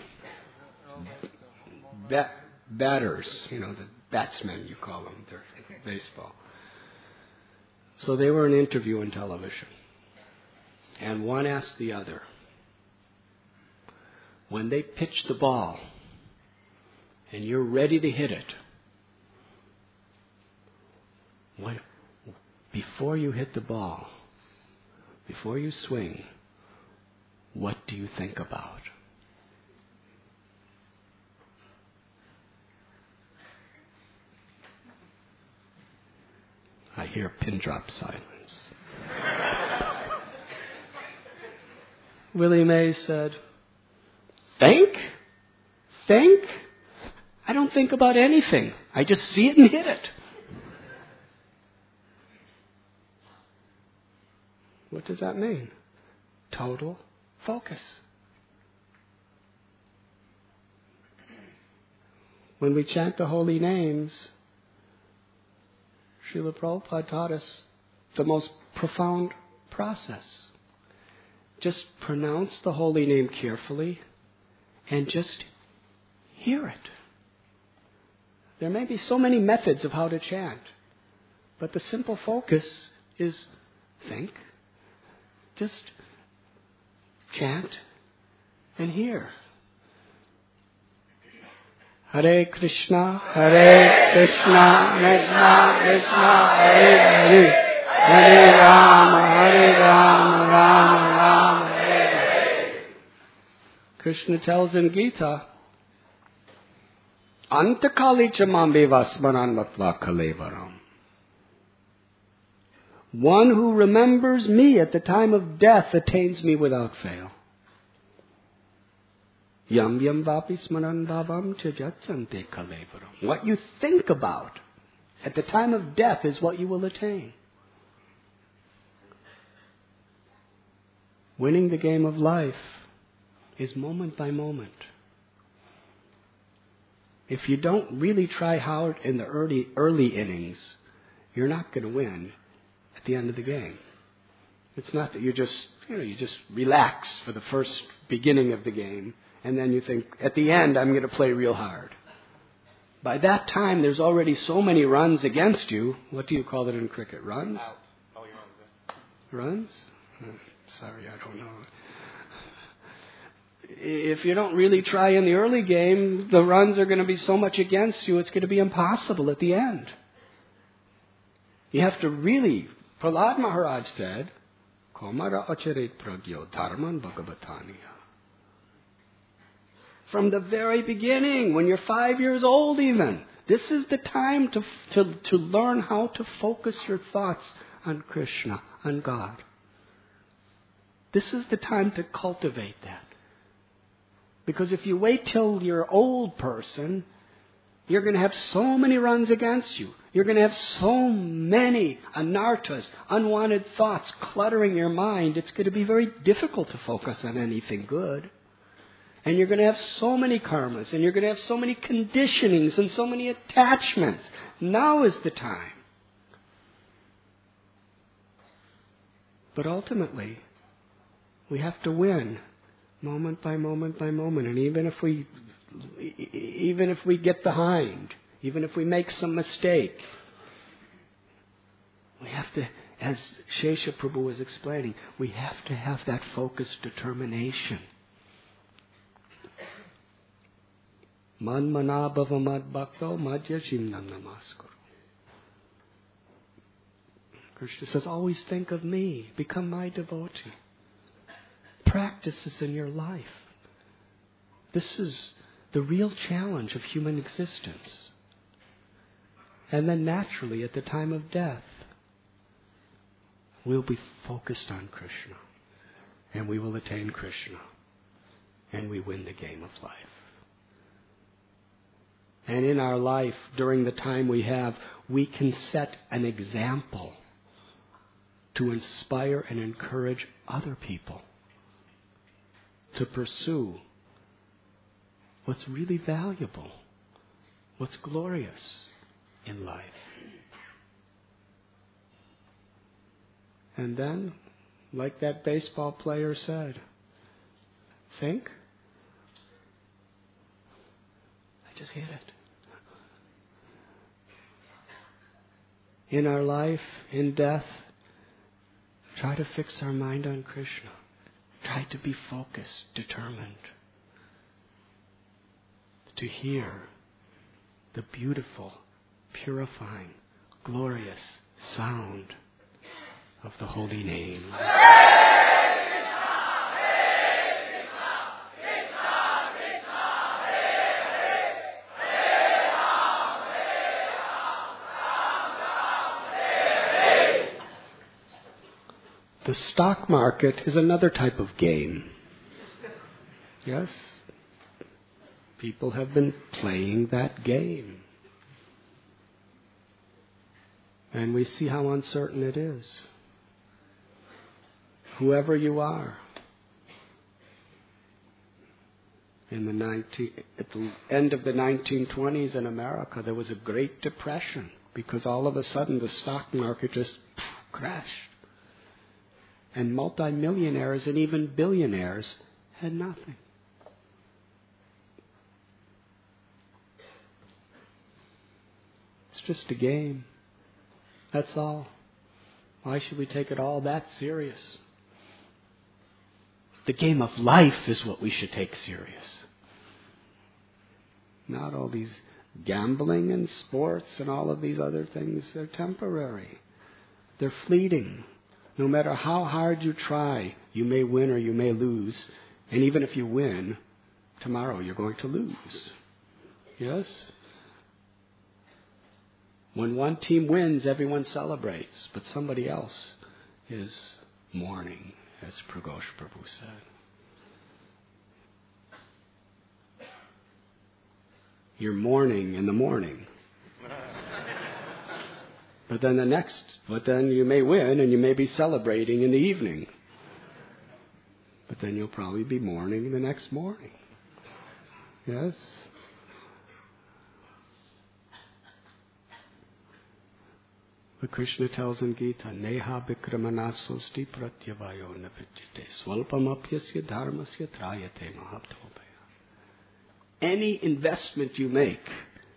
Batters, the batsmen, you call them, they're baseball. So they were in an interview on television. And one asked the other, when they pitch the ball and you're ready to hit it, before you hit the ball, before you swing, what do you think about? I hear pin drop silence. Willie Mays said, Think? I don't think about anything. I just see it and hit it. What does that mean? Total focus. When we chant the holy names, Srila Prabhupada taught us the most profound process. Just pronounce the holy name carefully and just hear it. There may be so many methods of how to chant, but the simple focus is think. Just chant and hear. Hare Krishna, Krishna, Krishna, Krishna, Hare Hare, Hare Rama, Rama Rama, Hare Hare. Krishna tells in Gita, Antakali chamambe vasmaran vatva kalevaram. One who remembers me at the time of death attains me without fail. Yam yam vapi smaran bhavam chajachante kalevaram. What you think about at the time of death is what you will attain. Winning the game of life is moment by moment. If you don't really try hard in the early innings, you're not going to win at the end of the game. It's not that you just relax for the first beginning of the game, and then you think, at the end, I'm going to play real hard. By that time, there's already so many runs against you. What do you call it in cricket? Runs? Runs? Sorry, I don't know. If you don't really try in the early game, the runs are going to be so much against you, it's going to be impossible at the end. You have to really, Prahlad Maharaj said, Komara acharet pragyo dharman bhagavataniya. From the very beginning, when you're 5 years old even, this is the time to learn how to focus your thoughts on Krishna, on God. This is the time to cultivate that. Because if you wait till you're an old person, you're going to have so many runs against you. You're going to have so many anarthas, unwanted thoughts cluttering your mind. It's going to be very difficult to focus on anything good. And you're going to have so many karmas, and you're going to have so many conditionings and so many attachments. Now is the time. But ultimately, We have to win, moment by moment by moment. And even if we get behind, even if we make some mistake, we have to, as Shesha Prabhu was explaining, we have to have that focused determination. Man manabhava mad bhakto madhya jimnam namaskuru. Krishna says, always think of me. Become my devotee. Practice this in your life. This is the real challenge of human existence. And then naturally, at the time of death, we'll be focused on Krishna. And we will attain Krishna. And we win the game of life. And in our life, during the time we have, we can set an example to inspire and encourage other people to pursue what's really valuable, what's glorious in life. And then, like that baseball player said, think. I just hit it. In our life, in death, try to fix our mind on Krishna. Try to be focused, determined. To hear the beautiful, purifying, glorious sound of the holy name. The stock market is another type of game. Yes? People have been playing that game. And we see how uncertain it is. Whoever you are, at the end of the 1920s in America, there was a Great Depression because all of a sudden the stock market just crashed. And multimillionaires and even billionaires had nothing. It's just a game. That's all. Why should we take it all that serious? The game of life is what we should take serious. Not all these gambling and sports and all of these other things. They're temporary. They're fleeting. No matter how hard you try, you may win or you may lose. And even if you win, tomorrow you're going to lose. Yes? When one team wins, everyone celebrates. But somebody else is mourning, as Pragosh Prabhu said. You're mourning in the morning. But then you may win and you may be celebrating in the evening. But then you'll probably be mourning the next morning. Yes? But Krishna tells in Gita, Neha Vikramanasosti Pratyavayo Navidyate Swalpamapyasya Dharmasya Trayate Mahatobhaya. Any investment you make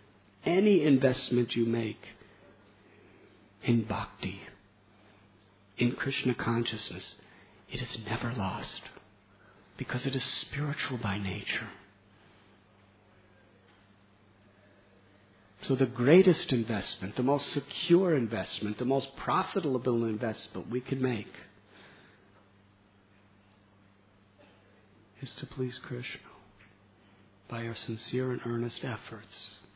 in bhakti, in Krishna consciousness, it is never lost because it is spiritual by nature. So the greatest investment, the most secure investment, the most profitable investment we can make is to please Krishna by our sincere and earnest efforts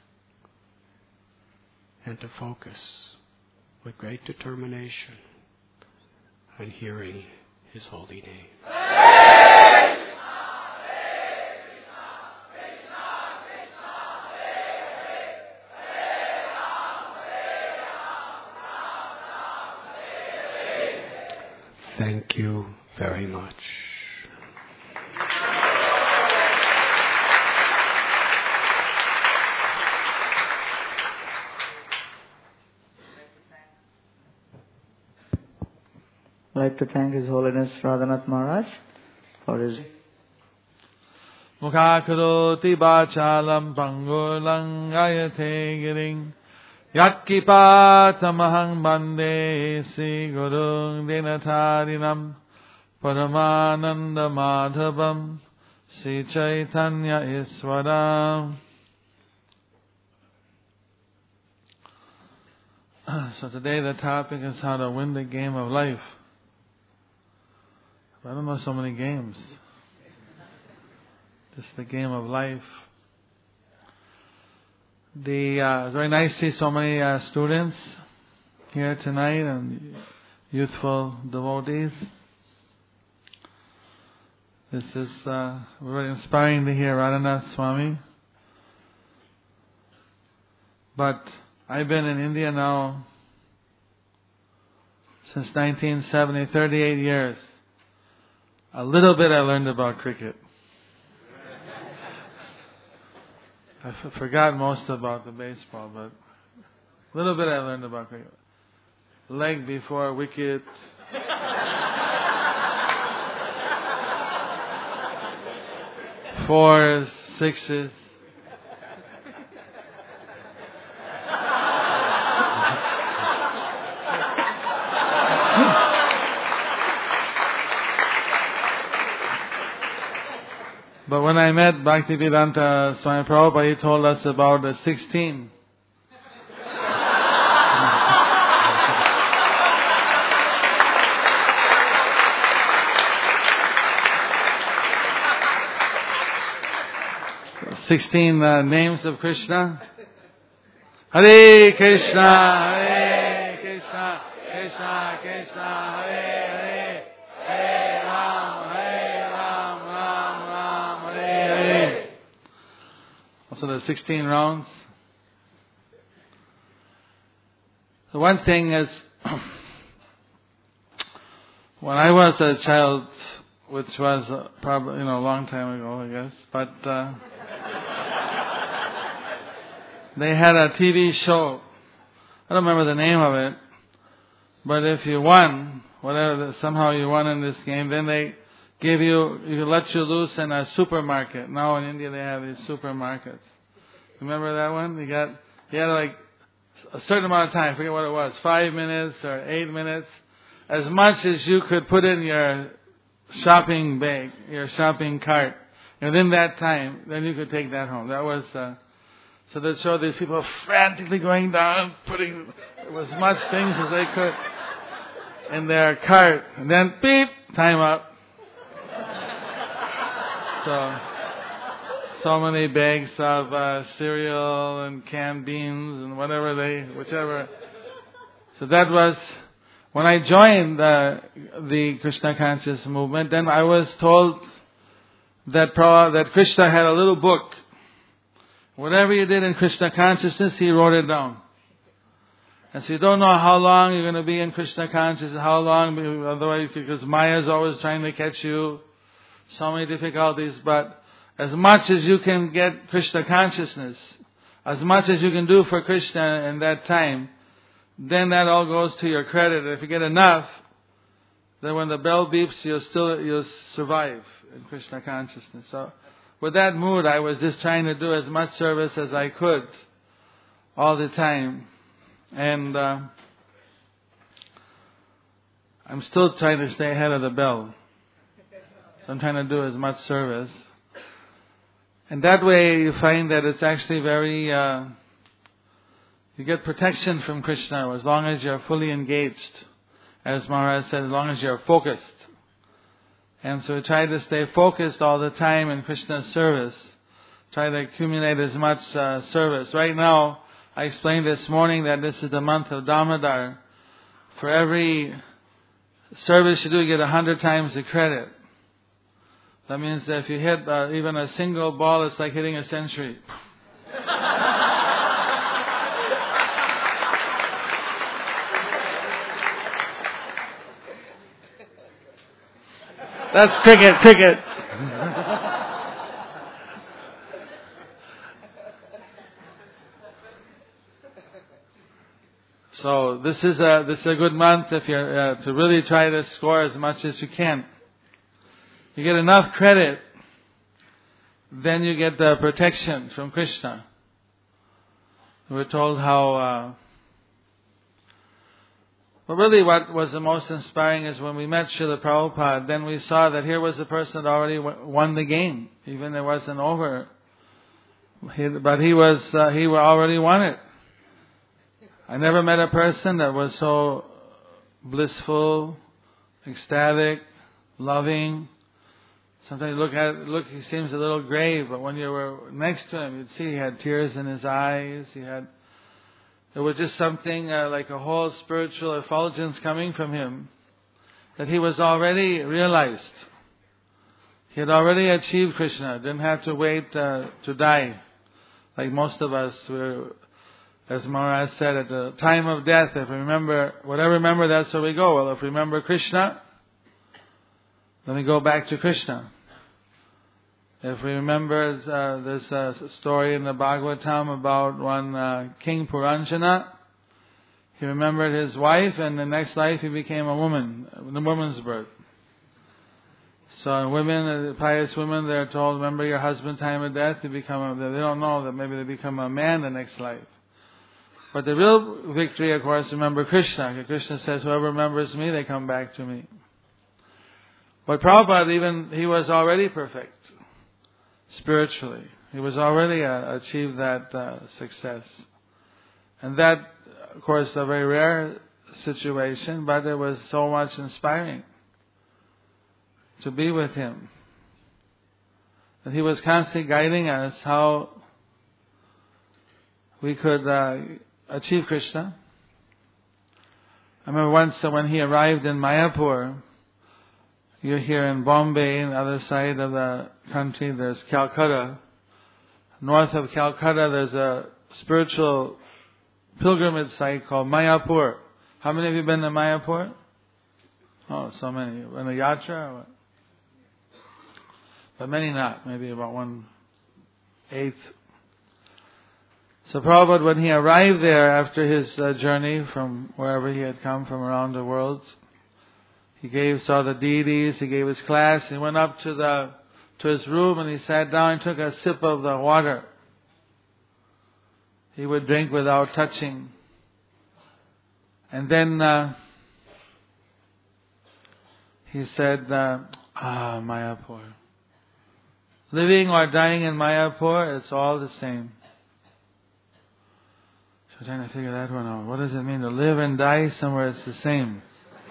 and to focus with great determination on hearing His holy name. Thank you very much. I'd like to thank His Holiness Radhanath Maharaj for his Mukhakaroti Bachalam Pangulang Ayate Giring Yatkipatamahang Bande Sri Gurung Dinatarinam Paramananda Madhavam Sri Chaitanya Iswaram. So today the topic is how to win the game of life. I don't know so many games. Just the game of life. It's very nice to see so many students here tonight and youthful devotees. This is very inspiring to hear Radhanath Swami. But I've been in India now since 1970, 38 years. A little bit I learned about cricket. I forgot most about the baseball, but a little bit I learned about cricket. Leg before wicket. Fours, sixes. But when I met Bhaktivedanta Swami Prabhupada, he told us about the 16. Names of Krishna. Hare Krishna, Hare Krishna, Krishna Krishna, Hare Hare, Hare Ram, Ram Ram, Hare Hare. Also the 16 rounds. The one thing is, when I was a child, which was probably a long time ago, I guess, but they had a TV show. I don't remember the name of it, but if you won, somehow you won in this game, then they give you let you loose in a supermarket. Now in India they have these supermarkets. Remember that one? You had like a certain amount of time, I forget what it was, 5 minutes or 8 minutes, as much as you could put in your shopping bag, your shopping cart. And within that time, then you could take that home. That was, so they showed these people frantically going down, putting as much things as they could in their cart. And then, beep, time up. So many bags of cereal and canned beans and whichever. So that was, when I joined the Krishna conscious movement, then I was told that Krishna had a little book. Whatever you did in Krishna consciousness, he wrote it down. And so you don't know how long you're going to be in Krishna consciousness, how long, otherwise, because Maya is always trying to catch you, so many difficulties, but as much as you can get Krishna consciousness, as much as you can do for Krishna in that time, then that all goes to your credit. If you get enough, then when the bell beeps, you'll survive in Krishna consciousness. So, with that mood, I was just trying to do as much service as I could all the time. And I'm still trying to stay ahead of the bell. So I'm trying to do as much service. And that way you find that it's actually very, you get protection from Krishna as long as you're fully engaged. As Maharaj said, as long as you're focused. And so we try to stay focused all the time in Krishna's service. Try to accumulate as much service. Right now, I explained this morning that this is the month of Damodar. For every service you do, you get 100 times the credit. That means that if you hit even a single ball, it's like hitting a century. That's cricket. So this is a good month if you're to really try to score as much as you can. you get enough credit, then you get the protection from Krishna. We're told how... But really what was the most inspiring is when we met Srila Prabhupada, then we saw that here was a person that already won the game. Even it wasn't over. But he already won it. I never met a person that was so blissful, ecstatic, loving. Sometimes you look, he seems a little grave, but when you were next to him, you'd see he had tears in his eyes. It was just something like a whole spiritual effulgence coming from him, that he was already realized. He had already achieved Krishna, didn't have to wait to die. Like most of us, as Maharaj said, at the time of death, if we remember, whatever remember, that's where we go. Well, if we remember Krishna, then we go back to Krishna. If we remember, there's a story in the Bhagavatam about one King Puranjana. He remembered his wife, and the next life he became a woman, the woman's birth. So women, pious women, they're told, remember your husband time of death, they don't know that maybe they become a man the next life. But the real victory, of course, remember Krishna. Krishna says, whoever remembers me, they come back to me. But Prabhupada, he was already perfect. Spiritually. He was already achieved that success. And that, of course, a very rare situation, but it was so much inspiring to be with him. And he was constantly guiding us how we could achieve Krishna. I remember once when he arrived in Mayapur, you're here in Bombay, on the other side of the country, there's Calcutta. North of Calcutta, there's a spiritual pilgrimage site called Mayapur. How many of you been to Mayapur? Oh, so many. In a yatra or what? But many not. Maybe about 1/8. So Prabhupada, when he arrived there after his journey from wherever he had come from around the world, he saw the deities, he gave his class, he went up to his room and he sat down and took a sip of the water. He would drink without touching. And then he said, Mayapur. Living or dying in Mayapur, it's all the same. So I'm trying to figure that one out. What does it mean to live and die somewhere it's the same?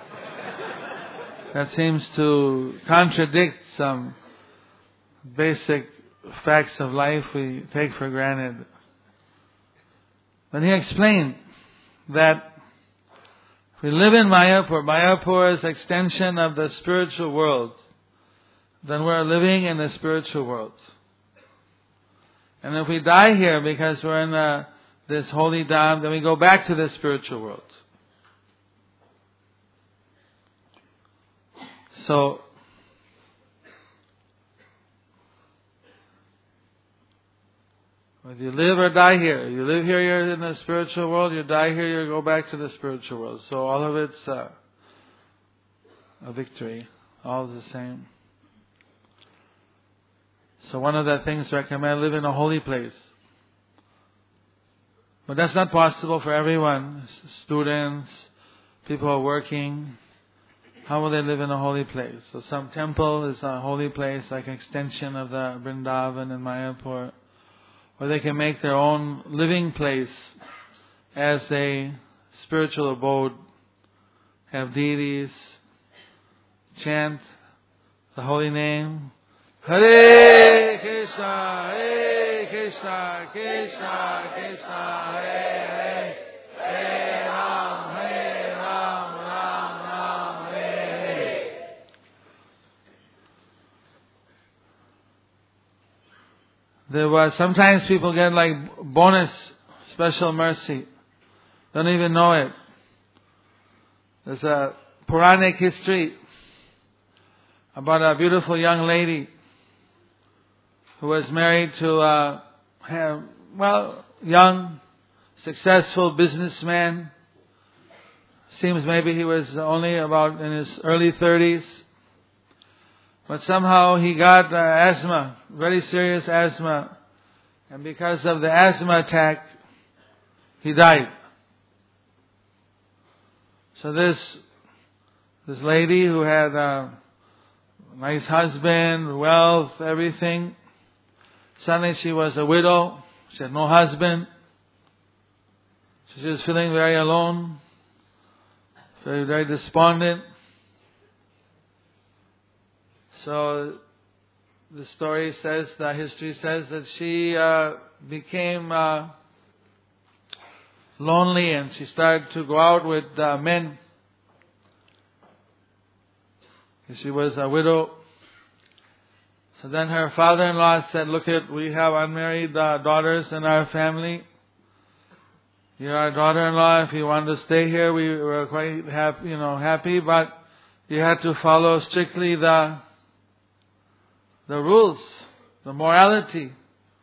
That seems to contradict some basic facts of life we take for granted. But he explained that if we live in Mayapur is extension of the spiritual world, then we're living in the spiritual world. And if we die here because we're in this holy dham, then we go back to the spiritual world. So, whether you live or die here, you live here, you're in the spiritual world, you die here, you go back to the spiritual world. So all of it's a victory, all the same. So one of the things recommend, live in a holy place. But that's not possible for everyone. Students, people who are working. How will they live in a holy place? So some temple is a holy place, like an extension of the Vrindavan in Mayapur. Or they can make their own living place as a spiritual abode. Have deities, chant the holy name. Hare Krishna, Hare Krishna, Krishna Krishna, Hare Hare, Hare Ram, Hare Ram, Ram Ram, Hare Hare. There was sometimes people get like bonus special mercy, don't even know it. There's a Puranic history about a beautiful young lady who was married to a young, successful businessman. Seems maybe he was only about in his early 30s. But somehow he got asthma, very serious asthma. And because of the asthma attack, he died. So this lady who had a nice husband, wealth, everything, suddenly she was a widow. She had no husband. She was feeling very alone, very, very despondent. So the story says, the history says that she became lonely and she started to go out with men. She was a widow. So then her father-in-law said, look, we have unmarried daughters in our family. You're our daughter-in-law. If you want to stay here, we were quite happy, but you had to follow strictly the rules, the morality.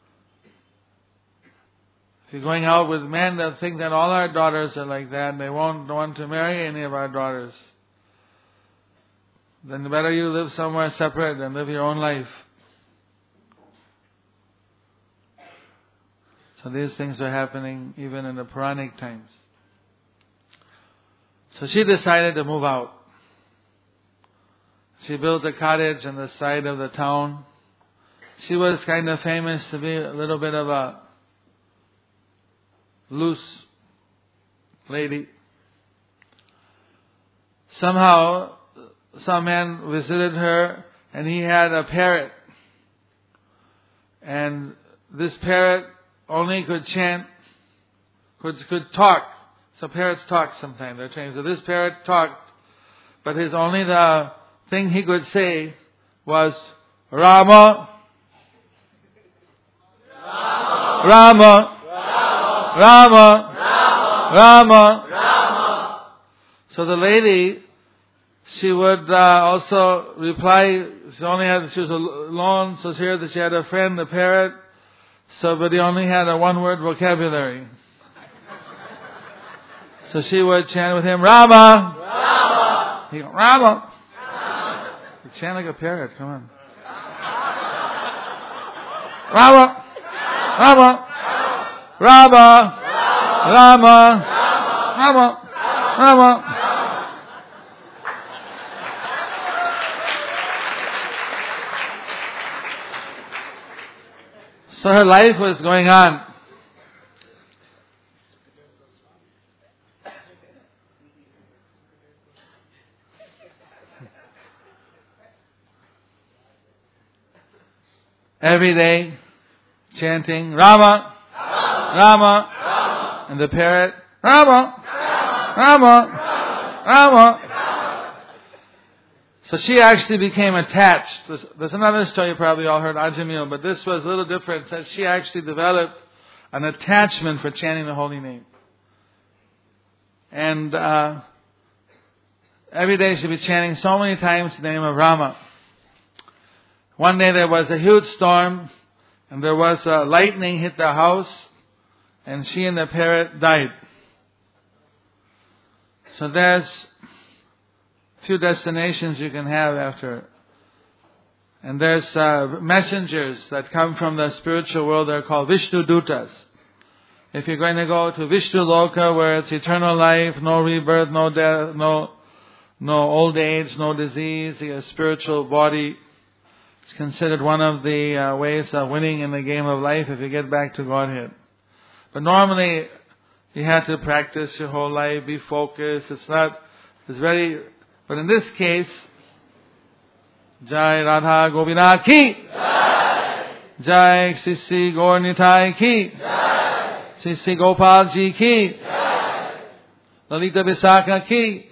If you're going out with men, they'll think that all our daughters are like that, and they won't want to marry any of our daughters. Then better you live somewhere separate and live your own life. So these things are happening even in the Puranic times. So she decided to move out. She built a cottage on the side of the town. She was kind of famous to be a little bit of a loose lady. Somehow, some man visited her and he had a parrot. And this parrot only could chant, could talk. So parrots talk sometimes, they're trained. So this parrot talked, but the thing he could say was Rama, Rama, Rama, Rama. So the lady, she would also reply. She was alone, so she heard that she had a friend, a parrot. But he only had a one-word vocabulary. So she would chant with him, Rama, Rama. He go, Rama. He chant like a parrot. Come on. Rama, Rama, Rama, Rama, Rama, Rama. So her life was going on. Every day, chanting Rama, Rama, Rama. And the parrot, Rama, Rama, Rama. So she actually became attached. There's another story you probably all heard, Ajamil, but this was a little different. That she actually developed an attachment for chanting the holy name. And every day she'd be chanting so many times the name of Rama. One day there was a huge storm, and there was lightning hit the house, and she and the parrot died. So there's few destinations you can have after. And there's messengers that come from the spiritual world. They're called Vishnu Dutas. If you're going to go to Vishnu Loka, where it's eternal life, no rebirth, no death, no old age, no disease, a spiritual body, it's considered one of the ways of winning in the game of life if you get back to Godhead. But normally you have to practice your whole life, be focused. But in this case, Jai Radha Govinda ki, Jai Sisi Gaur Nitai ki, Sisi Gopal ji ki, Lalita Visakha ki.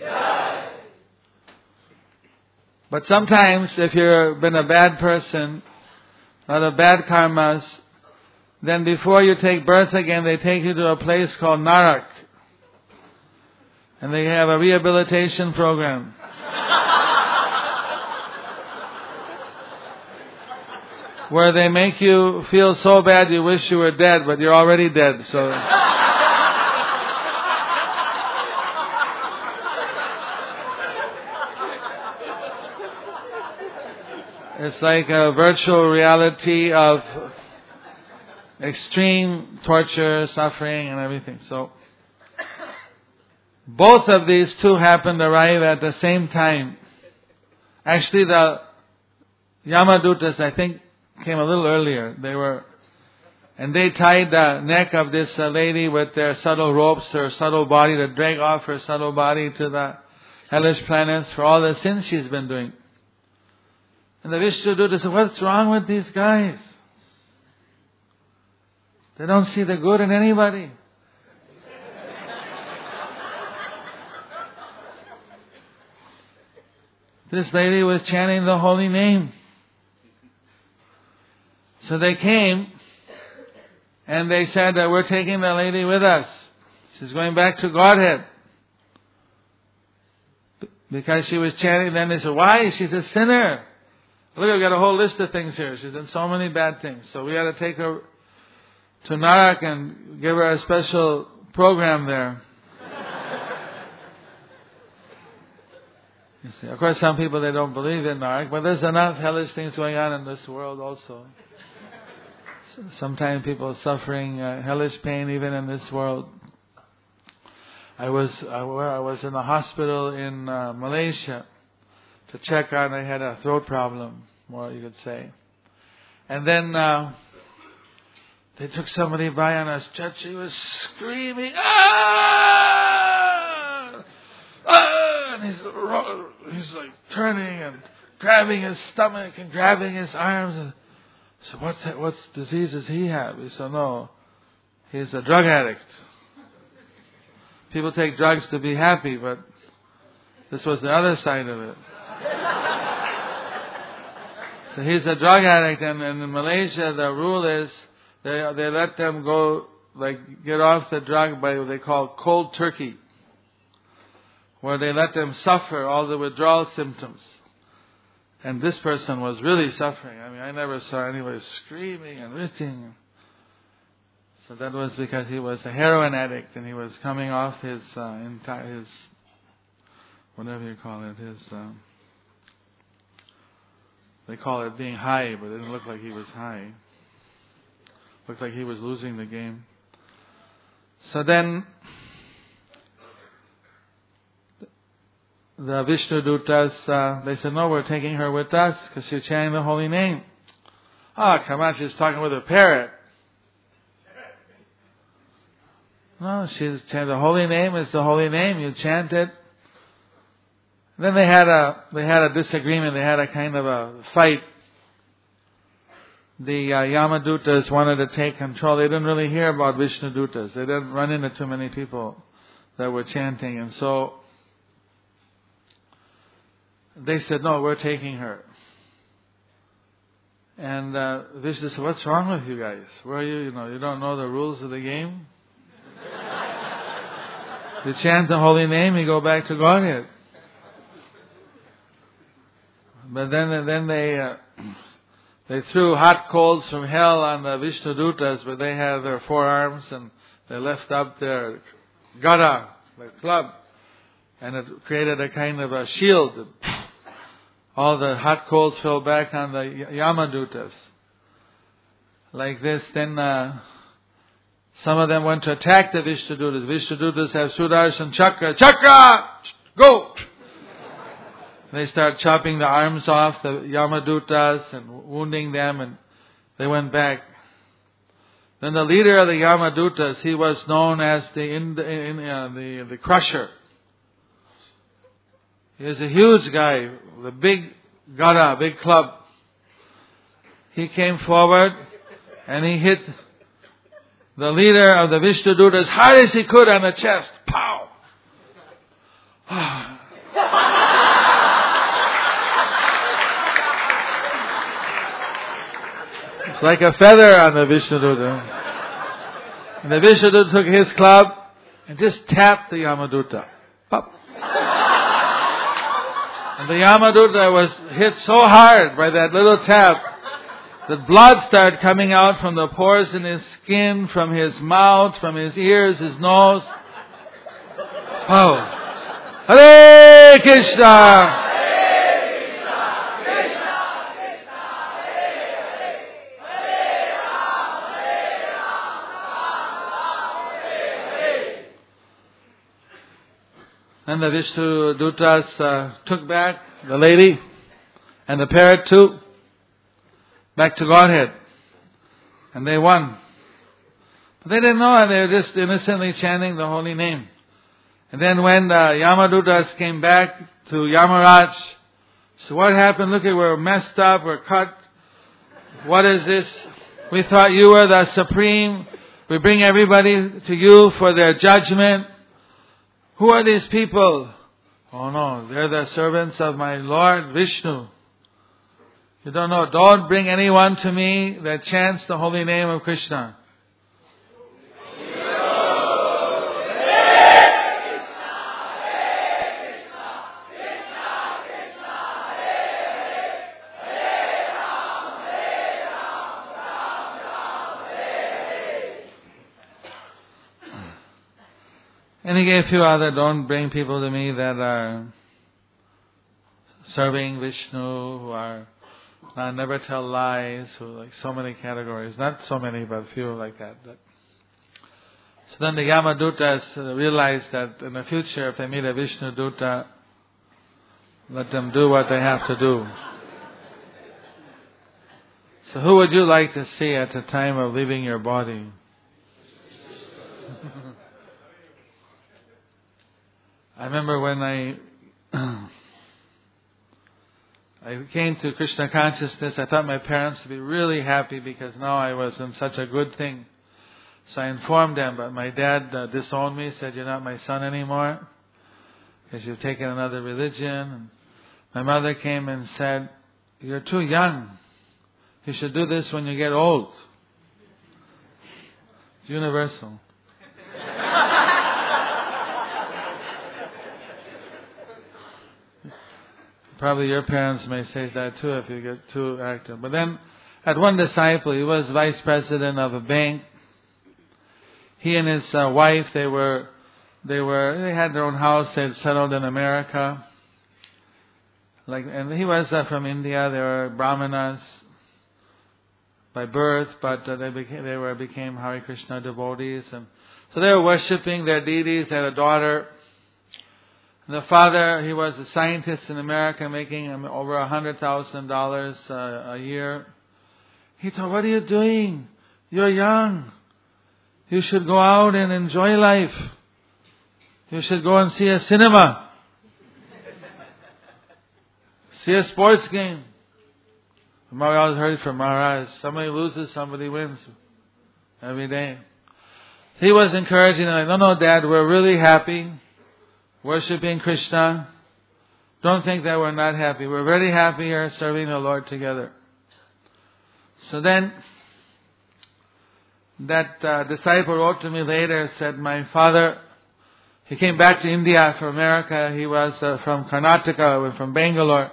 But sometimes if you've been a bad person, or a bad karmas, then before you take birth again, they take you to a place called Narak. And they have a rehabilitation program. Where they make you feel so bad you wish you were dead, but you're already dead. So It's like a virtual reality of extreme torture, suffering, and everything. So, both of these two happened to arrive at the same time. Actually, the Yamadutas, I think, came a little earlier. They tied the neck of this lady with their subtle ropes, her subtle body, to drag off her subtle body to the hellish planets for all the sins she's been doing. And the Vishnuduta said, what's wrong with these guys? They don't see the good in anybody. This lady was chanting the holy name. So they came and they said that we're taking the lady with us. She's going back to Godhead. Because she was chanting, then they said, why? She's a sinner. Look, I've got a whole list of things here. She's done so many bad things. So we had to take her to Narak and give her a special program there. You see, of course, some people, they don't believe in Narak, but there's enough hellish things going on in this world also. Sometimes people are suffering hellish pain even in this world. I was in the hospital in Malaysia to check on. I had a throat problem, more you could say. And then they took somebody by on a stretcher. She was screaming, "Ah! Ah!" And he's like turning and grabbing his stomach and grabbing his arms. And so what disease does he have? He said, no, he's a drug addict. People take drugs to be happy, but this was the other side of it. So he's a drug addict, and in Malaysia the rule is they let them go, like get off the drug by what they call cold turkey, where they let them suffer all the withdrawal symptoms. And this person was really suffering. I mean, I never saw anybody screaming and writhing. So that was because he was a heroin addict and he was coming off his whatever you call it, they call it being high, but it didn't look like he was high. It looked like he was losing the game. So then the Vishnudutas, they said, no, we're taking her with us because she's chanting the holy name. Oh, come on, she's talking with a parrot. No, she's chanting the holy name. It's the holy name. You chant it. Then they had a disagreement. They had a kind of a fight. The Yamadutas wanted to take control. They didn't really hear about Vishnudutas. They didn't run into too many people that were chanting, and so they said, no, we're taking her. And Vishnu said, what's wrong with you guys? Where are you? You don't know the rules of the game? You chant the holy name, you go back to Godhead. But then they threw hot coals from hell on the Vishnudutas, but they had their forearms and they left up their gada, their club, and it created a kind of a shield. All the hot coals fell back on the Yamadutas. Like this, then some of them went to attack the Vishnudutas. Vishnudutas have Sudarshan Chakra. Chakra! Go! They start chopping the arms off the Yamadutas and wounding them, and they went back. Then the leader of the Yamadutas, he was known as the Crusher. He was a huge guy with a big gada, big club. He came forward and he hit the leader of the Vishnudutas as hard as he could on the chest. Pow! It's like a feather on the Vishnuduta. And the Vishnuduta took his club and just tapped the Yamaduta. Pop. And the Yamaduta was hit so hard by that little tap that blood started coming out from the pores in his skin, from his mouth, from his ears, his nose. Oh. Hare Krishna! Then the Vishnu Dutas took back the lady and the parrot too, back to Godhead. And they won. But they didn't know, and they were just innocently chanting the holy name. And then when the Yamadutas came back to Yamaraj, so what happened? Look, we're messed up, we're cut. What is this? We thought you were the supreme. We bring everybody to you for their judgment. Who are these people? Oh no, they're the servants of my Lord Vishnu. You don't know. Don't bring anyone to me that chants the holy name of Krishna. And he gave a few other, don't bring people to me that are serving Vishnu, who are never tell lies, who like so many categories. Not so many, but a few like that. So then the Yamadutas realized that in the future, if they meet a Vishnu Duta, let them do what they have to do. So who would you like to see at the time of leaving your body? I remember when I came to Krishna consciousness, I thought my parents would be really happy because now I was in such a good thing. So I informed them, but my dad disowned me, said, "You're not my son anymore because you've taken another religion." And my mother came and said, "You're too young. You should do this when you get old." It's universal. Probably your parents may say that too if you get too active. But then, I had one disciple, he was vice president of a bank. He and his wife, they had their own house. They had settled in America. And he was from India. They were Brahmanas by birth, but they became Hare Krishna devotees, and so they were worshipping their deities. They had a daughter. And the father, he was a scientist in America, making over $100,000 a year. He told, "What are you doing? You're young. You should go out and enjoy life. You should go and see a cinema. See a sports game." I always heard from Maharaj, somebody loses, somebody wins every day. He was encouraging them, no, Dad, we're really happy worshipping Krishna. Don't think that we're not happy. We're very happy here serving the Lord together. So then, that disciple wrote to me later, said, my father, he came back to India from America. He was from Karnataka, from Bangalore.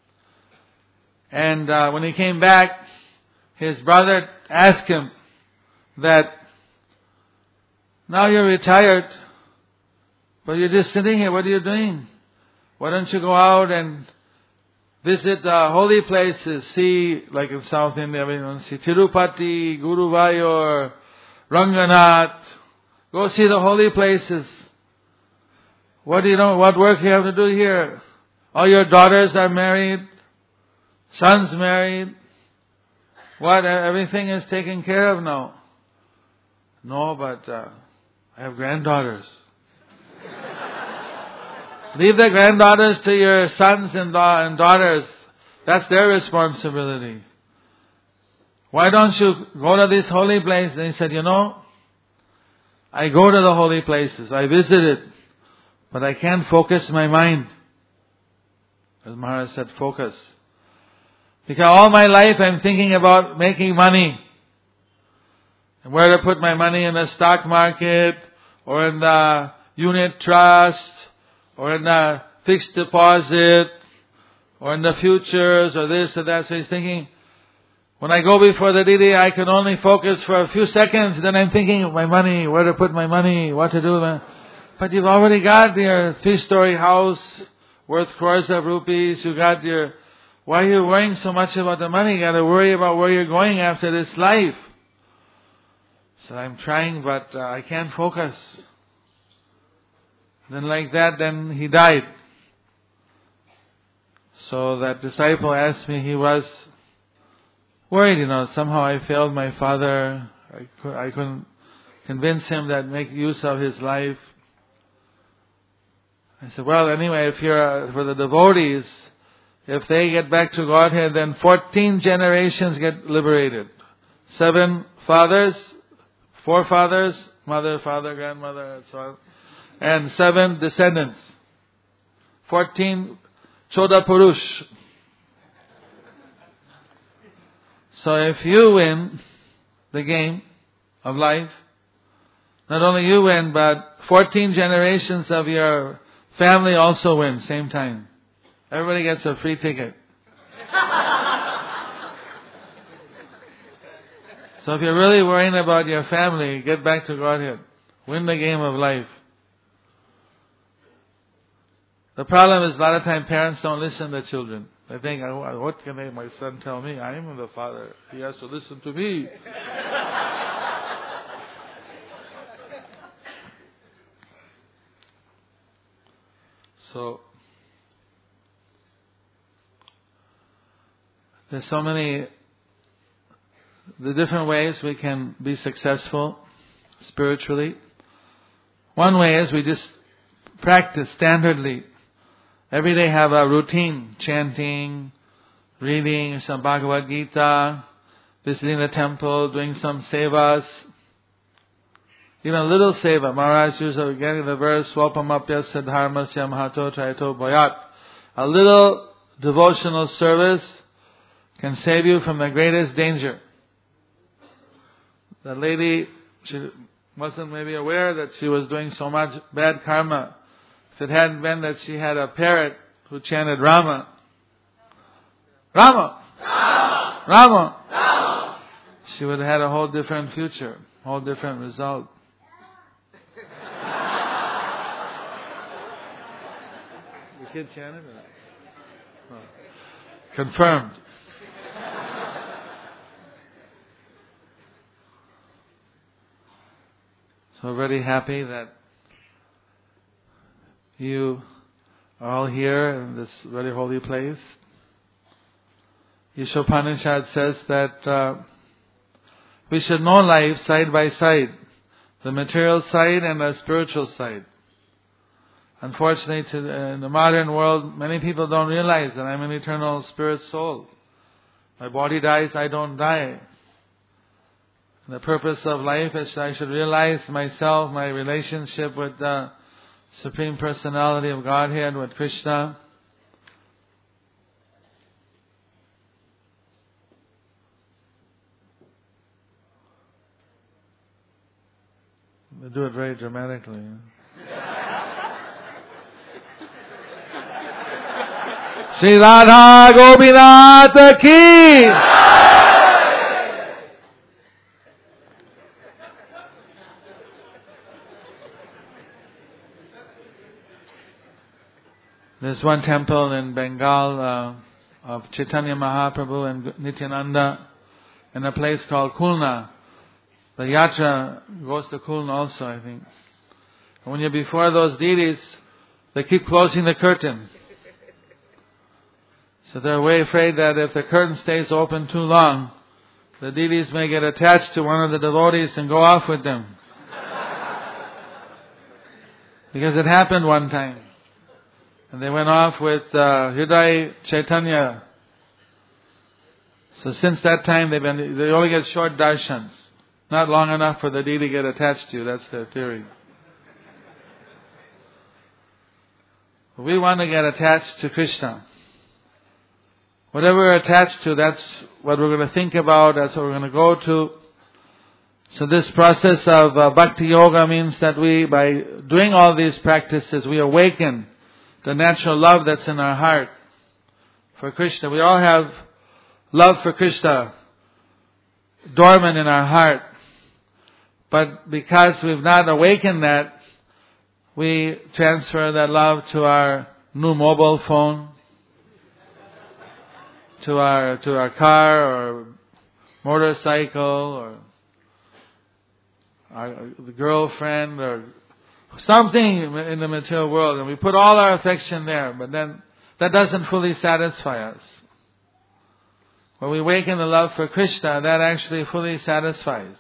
And when he came back, his brother asked him that, now you're retired, but you're just sitting here. What are you doing? Why don't you go out and visit the holy places? See, like in South India, everyone see Tirupati, Guruvayur, Ranganath. Go see the holy places. What do you know? What work you have to do here? All your daughters are married, sons married. What? Everything is taken care of now. No, but I have granddaughters. Leave the granddaughters to your sons and daughters. That's their responsibility. Why don't you go to this holy place? And he said, I go to the holy places. I visit it. But I can't focus my mind. As Maharaj said, focus. Because all my life I'm thinking about making money. And where to put my money, in the stock market, or in the unit trust, or in the fixed deposit, or in the futures, or this or that. So he's thinking, when I go before the deity, I can only focus for a few seconds. Then I'm thinking of my money, where to put my money, what to do. But you've already got your 3-story house worth crores of rupees. You got your... Why are you worrying so much about the money? You got to worry about where you're going after this life. So I'm trying, but I can't focus. Then like that, then he died. So that disciple asked me, he was worried, somehow I failed my father. I couldn't convince him that make use of his life. I said, well, anyway, for the devotees, if they get back to Godhead, then 14 generations get liberated. 7 fathers, forefathers, mother, father, grandmother, and so on. And 7 descendants. 14 Choda Purush. So if you win the game of life, not only you win, but 14 generations of your family also win, same time. Everybody gets a free ticket. So if you're really worrying about your family, get back to Godhead. Win the game of life. The problem is a lot of times parents don't listen to children. They think, what can my son tell me? I am the father. He has to listen to me. So, there's so many, the different ways we can be successful spiritually. One way is we just practice standardly. Every day have a routine, chanting, reading some Bhagavad Gita, visiting the temple, doing some sevas. Even a little seva. Maharaj used to getting the verse, Swapamapya Siddharmasya Mahato Trayato Boyat. A little devotional service can save you from the greatest danger. The lady, she wasn't maybe aware that she was doing so much bad karma. If it hadn't been that she had a parrot who chanted Rama, Rama, Rama, Rama, Rama, she would have had a whole different future, whole different result. The kid chanted it? Oh. Confirmed. So very happy that you are all here in this very holy place. Ishopanishad says that we should know life side by side, the material side and the spiritual side. Unfortunately, in the modern world, many people don't realize that I'm an eternal spirit soul. My body dies, I don't die. The purpose of life is I should realize myself, my relationship with the Supreme Personality of Godhead, with Krishna. They do it very dramatically. Shri Radha Gopinath Ki! There's one temple in Bengal of Chaitanya Mahaprabhu and Nityananda in a place called Khulna. The yatra goes to Khulna also, I think. And when you're before those deities, they keep closing the curtain. So they're way afraid that if the curtain stays open too long, the deities may get attached to one of the devotees and go off with them. Because it happened one time. And they went off with Hriday Chaitanya. So since that time they only get short darshans. Not long enough for the deity to get attached to you. That's their theory. We want to get attached to Krishna. Whatever we're attached to, that's what we're going to think about, that's what we're going to go to. So this process of Bhakti Yoga means that we, by doing all these practices, we awaken the natural love that's in our heart for Krishna. We all have love for Krishna dormant in our heart. But because we've not awakened that, we transfer that love to our new mobile phone, to our car or motorcycle or the girlfriend or something in the material world, and we put all our affection there, but then that doesn't fully satisfy us. When we awaken the love for Krishna, that actually fully satisfies.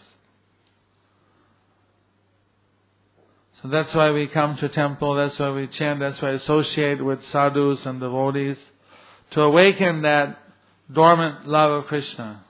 So that's why we come to temple, that's why we chant, that's why we associate with sadhus and devotees, to awaken that dormant love of Krishna.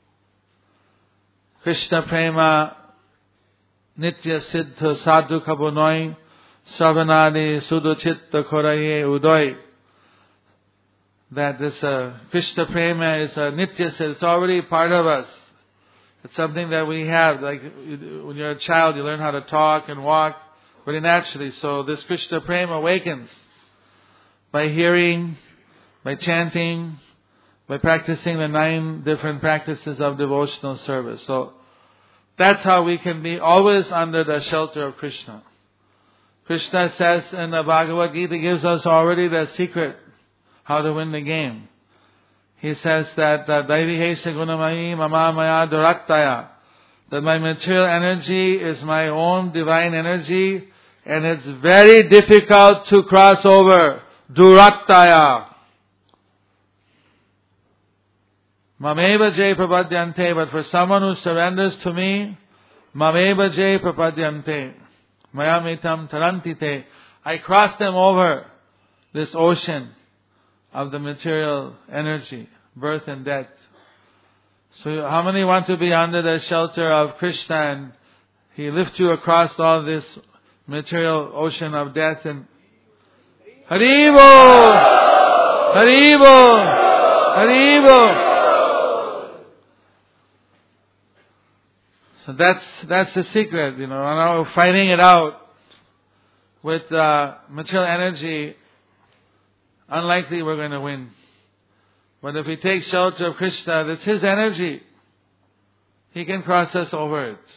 Krishna prema nitya siddha sadhu kabunoi savanadi suduchitta koraye udoy. That this Krishna prema is a nitya siddha, it's already part of us. It's something that we have. Like when you're a child, you learn how to talk and walk very naturally. So this Krishna prema awakens by hearing, by chanting, by practicing the 9 different practices of devotional service. So that's how we can be always under the shelter of Krishna. Krishna says in the Bhagavad Gita, gives us already the secret how to win the game. He says that Daivi Hesha Gunamayi Mama Maya Durattaya, that my material energy is my own divine energy, and it's very difficult to cross over. Durattaya. Mameva Jay Prapadyante, but for someone who surrenders to me, Mameva Jay Prapadyante, Mayamitam Tarantite, I cross them over this ocean of the material energy, birth and death. So how many want to be under the shelter of Krishna and He lifts you across all this material ocean of death? And Haribo! Haribo! Haribo! So that's the secret, and now we're fighting it out with material energy. Unlikely we're going to win. But if we take shelter of Krishna, that's His energy. He can cross us over it.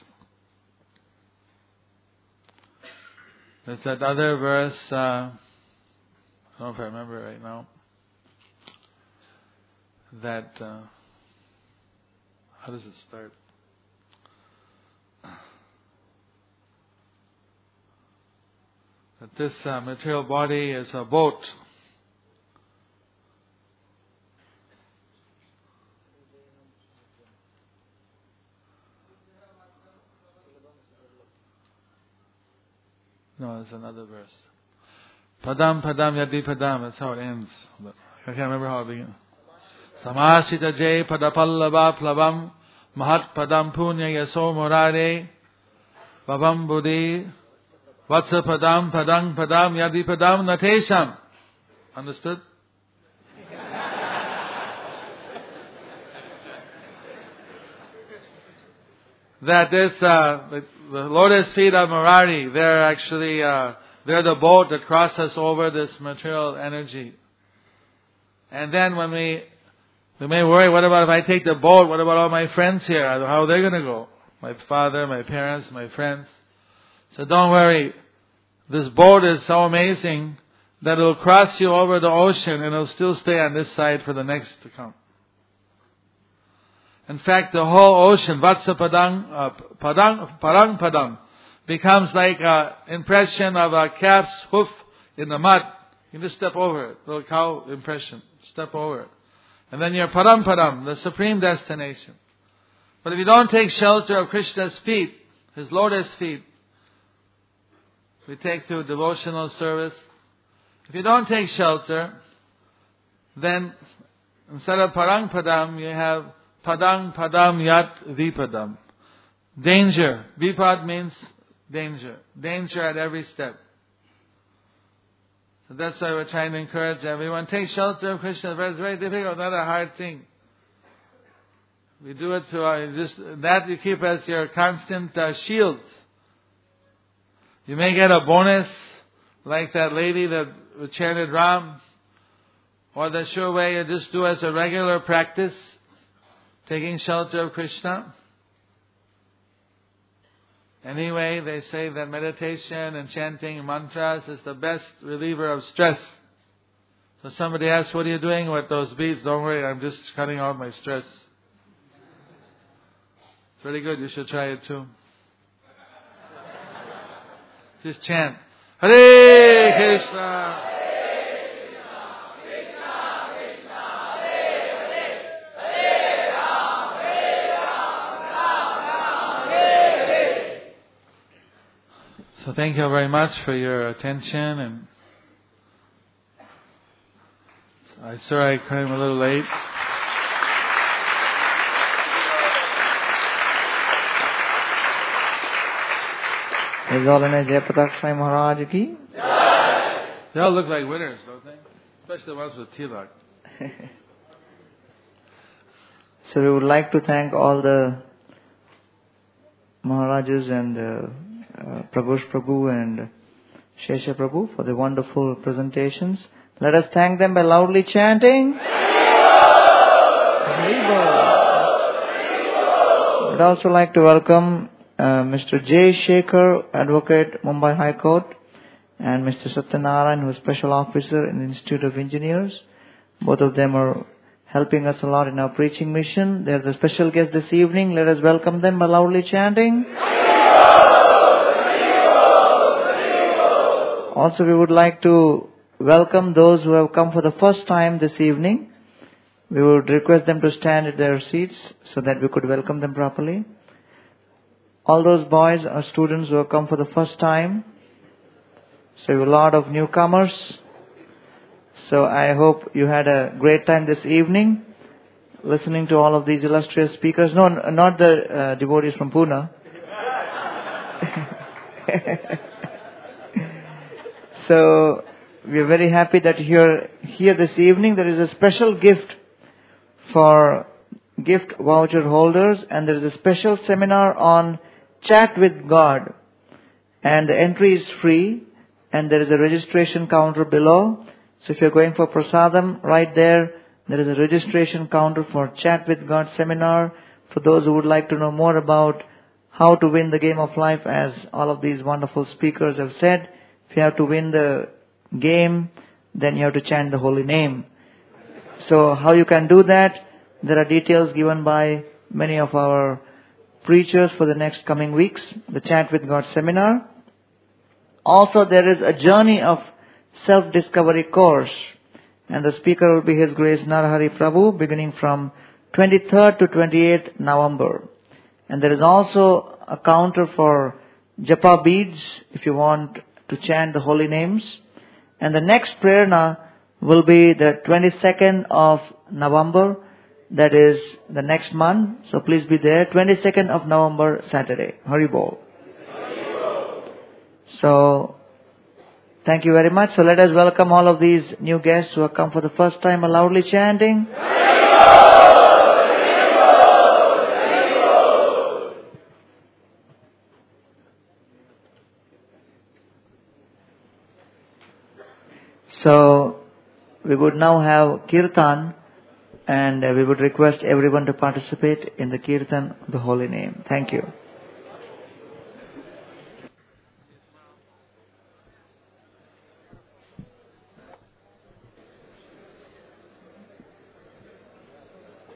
There's that other verse, I don't know if I remember right now, that, how does it start? That this material body is a boat. No, it's another verse. Padam padam yadi padam. That's how it ends. But I can't remember how it begins. Samasita jay padapallava plavam mahat padam punya yaso morare babam buddhi vatsa padam padam padam yadi padam natesham. Understood? That this, the lotus feet of Murari, they're actually, they're the boat that crosses over this material energy. And then when we may worry, what about if I take the boat? What about all my friends here? How are they going to go? My father, my parents, my friends. So don't worry. This boat is so amazing that it will cross you over the ocean and it will still stay on this side for the next to come. In fact, the whole ocean, Vatsa Parang Padam, becomes like an impression of a calf's hoof in the mud. You just step over it. Little cow impression. Step over it. And then you're Param Padam, the supreme destination. But if you don't take shelter of Krishna's feet, His lotus feet, we take to devotional service. If you don't take shelter, then instead of Parang Padam, you have Padang Padam Yat Vipadam. Danger. Vipad means danger. Danger at every step. So that's why we're trying to encourage everyone. Take shelter of Krishna. It's very difficult, not a hard thing. We do it to that you keep as your constant shield. You may get a bonus like that lady that chanted Ram, or the sure way you just do as a regular practice. Taking shelter of Krishna. Anyway, they say that meditation and chanting mantras is the best reliever of stress. So somebody asks, what are you doing with those beads? Don't worry, I'm just cutting out my stress. It's very good, you should try it too. Just chant. Hare Krishna. So thank you very much for your attention, and I'm sorry I came a little late. His Holiness Jayapatak Swami Maharaj ki. They all look like winners, don't they? Especially the ones with tilak. So we would like to thank all the Maharajas and Pragosh Prabhu and Shesha Prabhu for the wonderful presentations. Let us thank them by loudly chanting. I would also like to welcome Mr. J. Shekhar, Advocate, Mumbai High Court, and Mr. Satyanarayan, who is Special Officer in the Institute of Engineers. Both of them are helping us a lot in our preaching mission. They are the special guests this evening. Let us welcome them by loudly chanting. Also, we would like to welcome those who have come for the first time this evening. We would request them to stand at their seats so that we could welcome them properly. All those boys are students who have come for the first time. So we have a lot of newcomers. So I hope you had a great time this evening listening to all of these illustrious speakers. No, not the devotees from Pune. So we are very happy that you're here this evening. There is a special gift for gift voucher holders, and there is a special seminar on Chat with God. And the entry is free, and there is a registration counter below. So if you're going for prasadam, right there is a registration counter for Chat with God seminar for those who would like to know more about how to win the game of life, as all of these wonderful speakers have said. If you have to win the game, then you have to chant the holy name. So how you can do that? There are details given by many of our preachers for the next coming weeks, the Chat with God seminar. Also, there is a journey of self-discovery course, and the speaker will be His Grace Narahari Prabhu, beginning from 23rd to 28th November. And there is also a counter for japa beads if you want to chant the holy names. And the next prerna will be the 22nd of November, that is the next month. So please be there, 22nd of November, Saturday. Hari Bol. So, thank you very much. So let us welcome all of these new guests who have come for the first time, loudly chanting. So, we would now have Kirtan, and we would request everyone to participate in the Kirtan of the holy name. Thank you.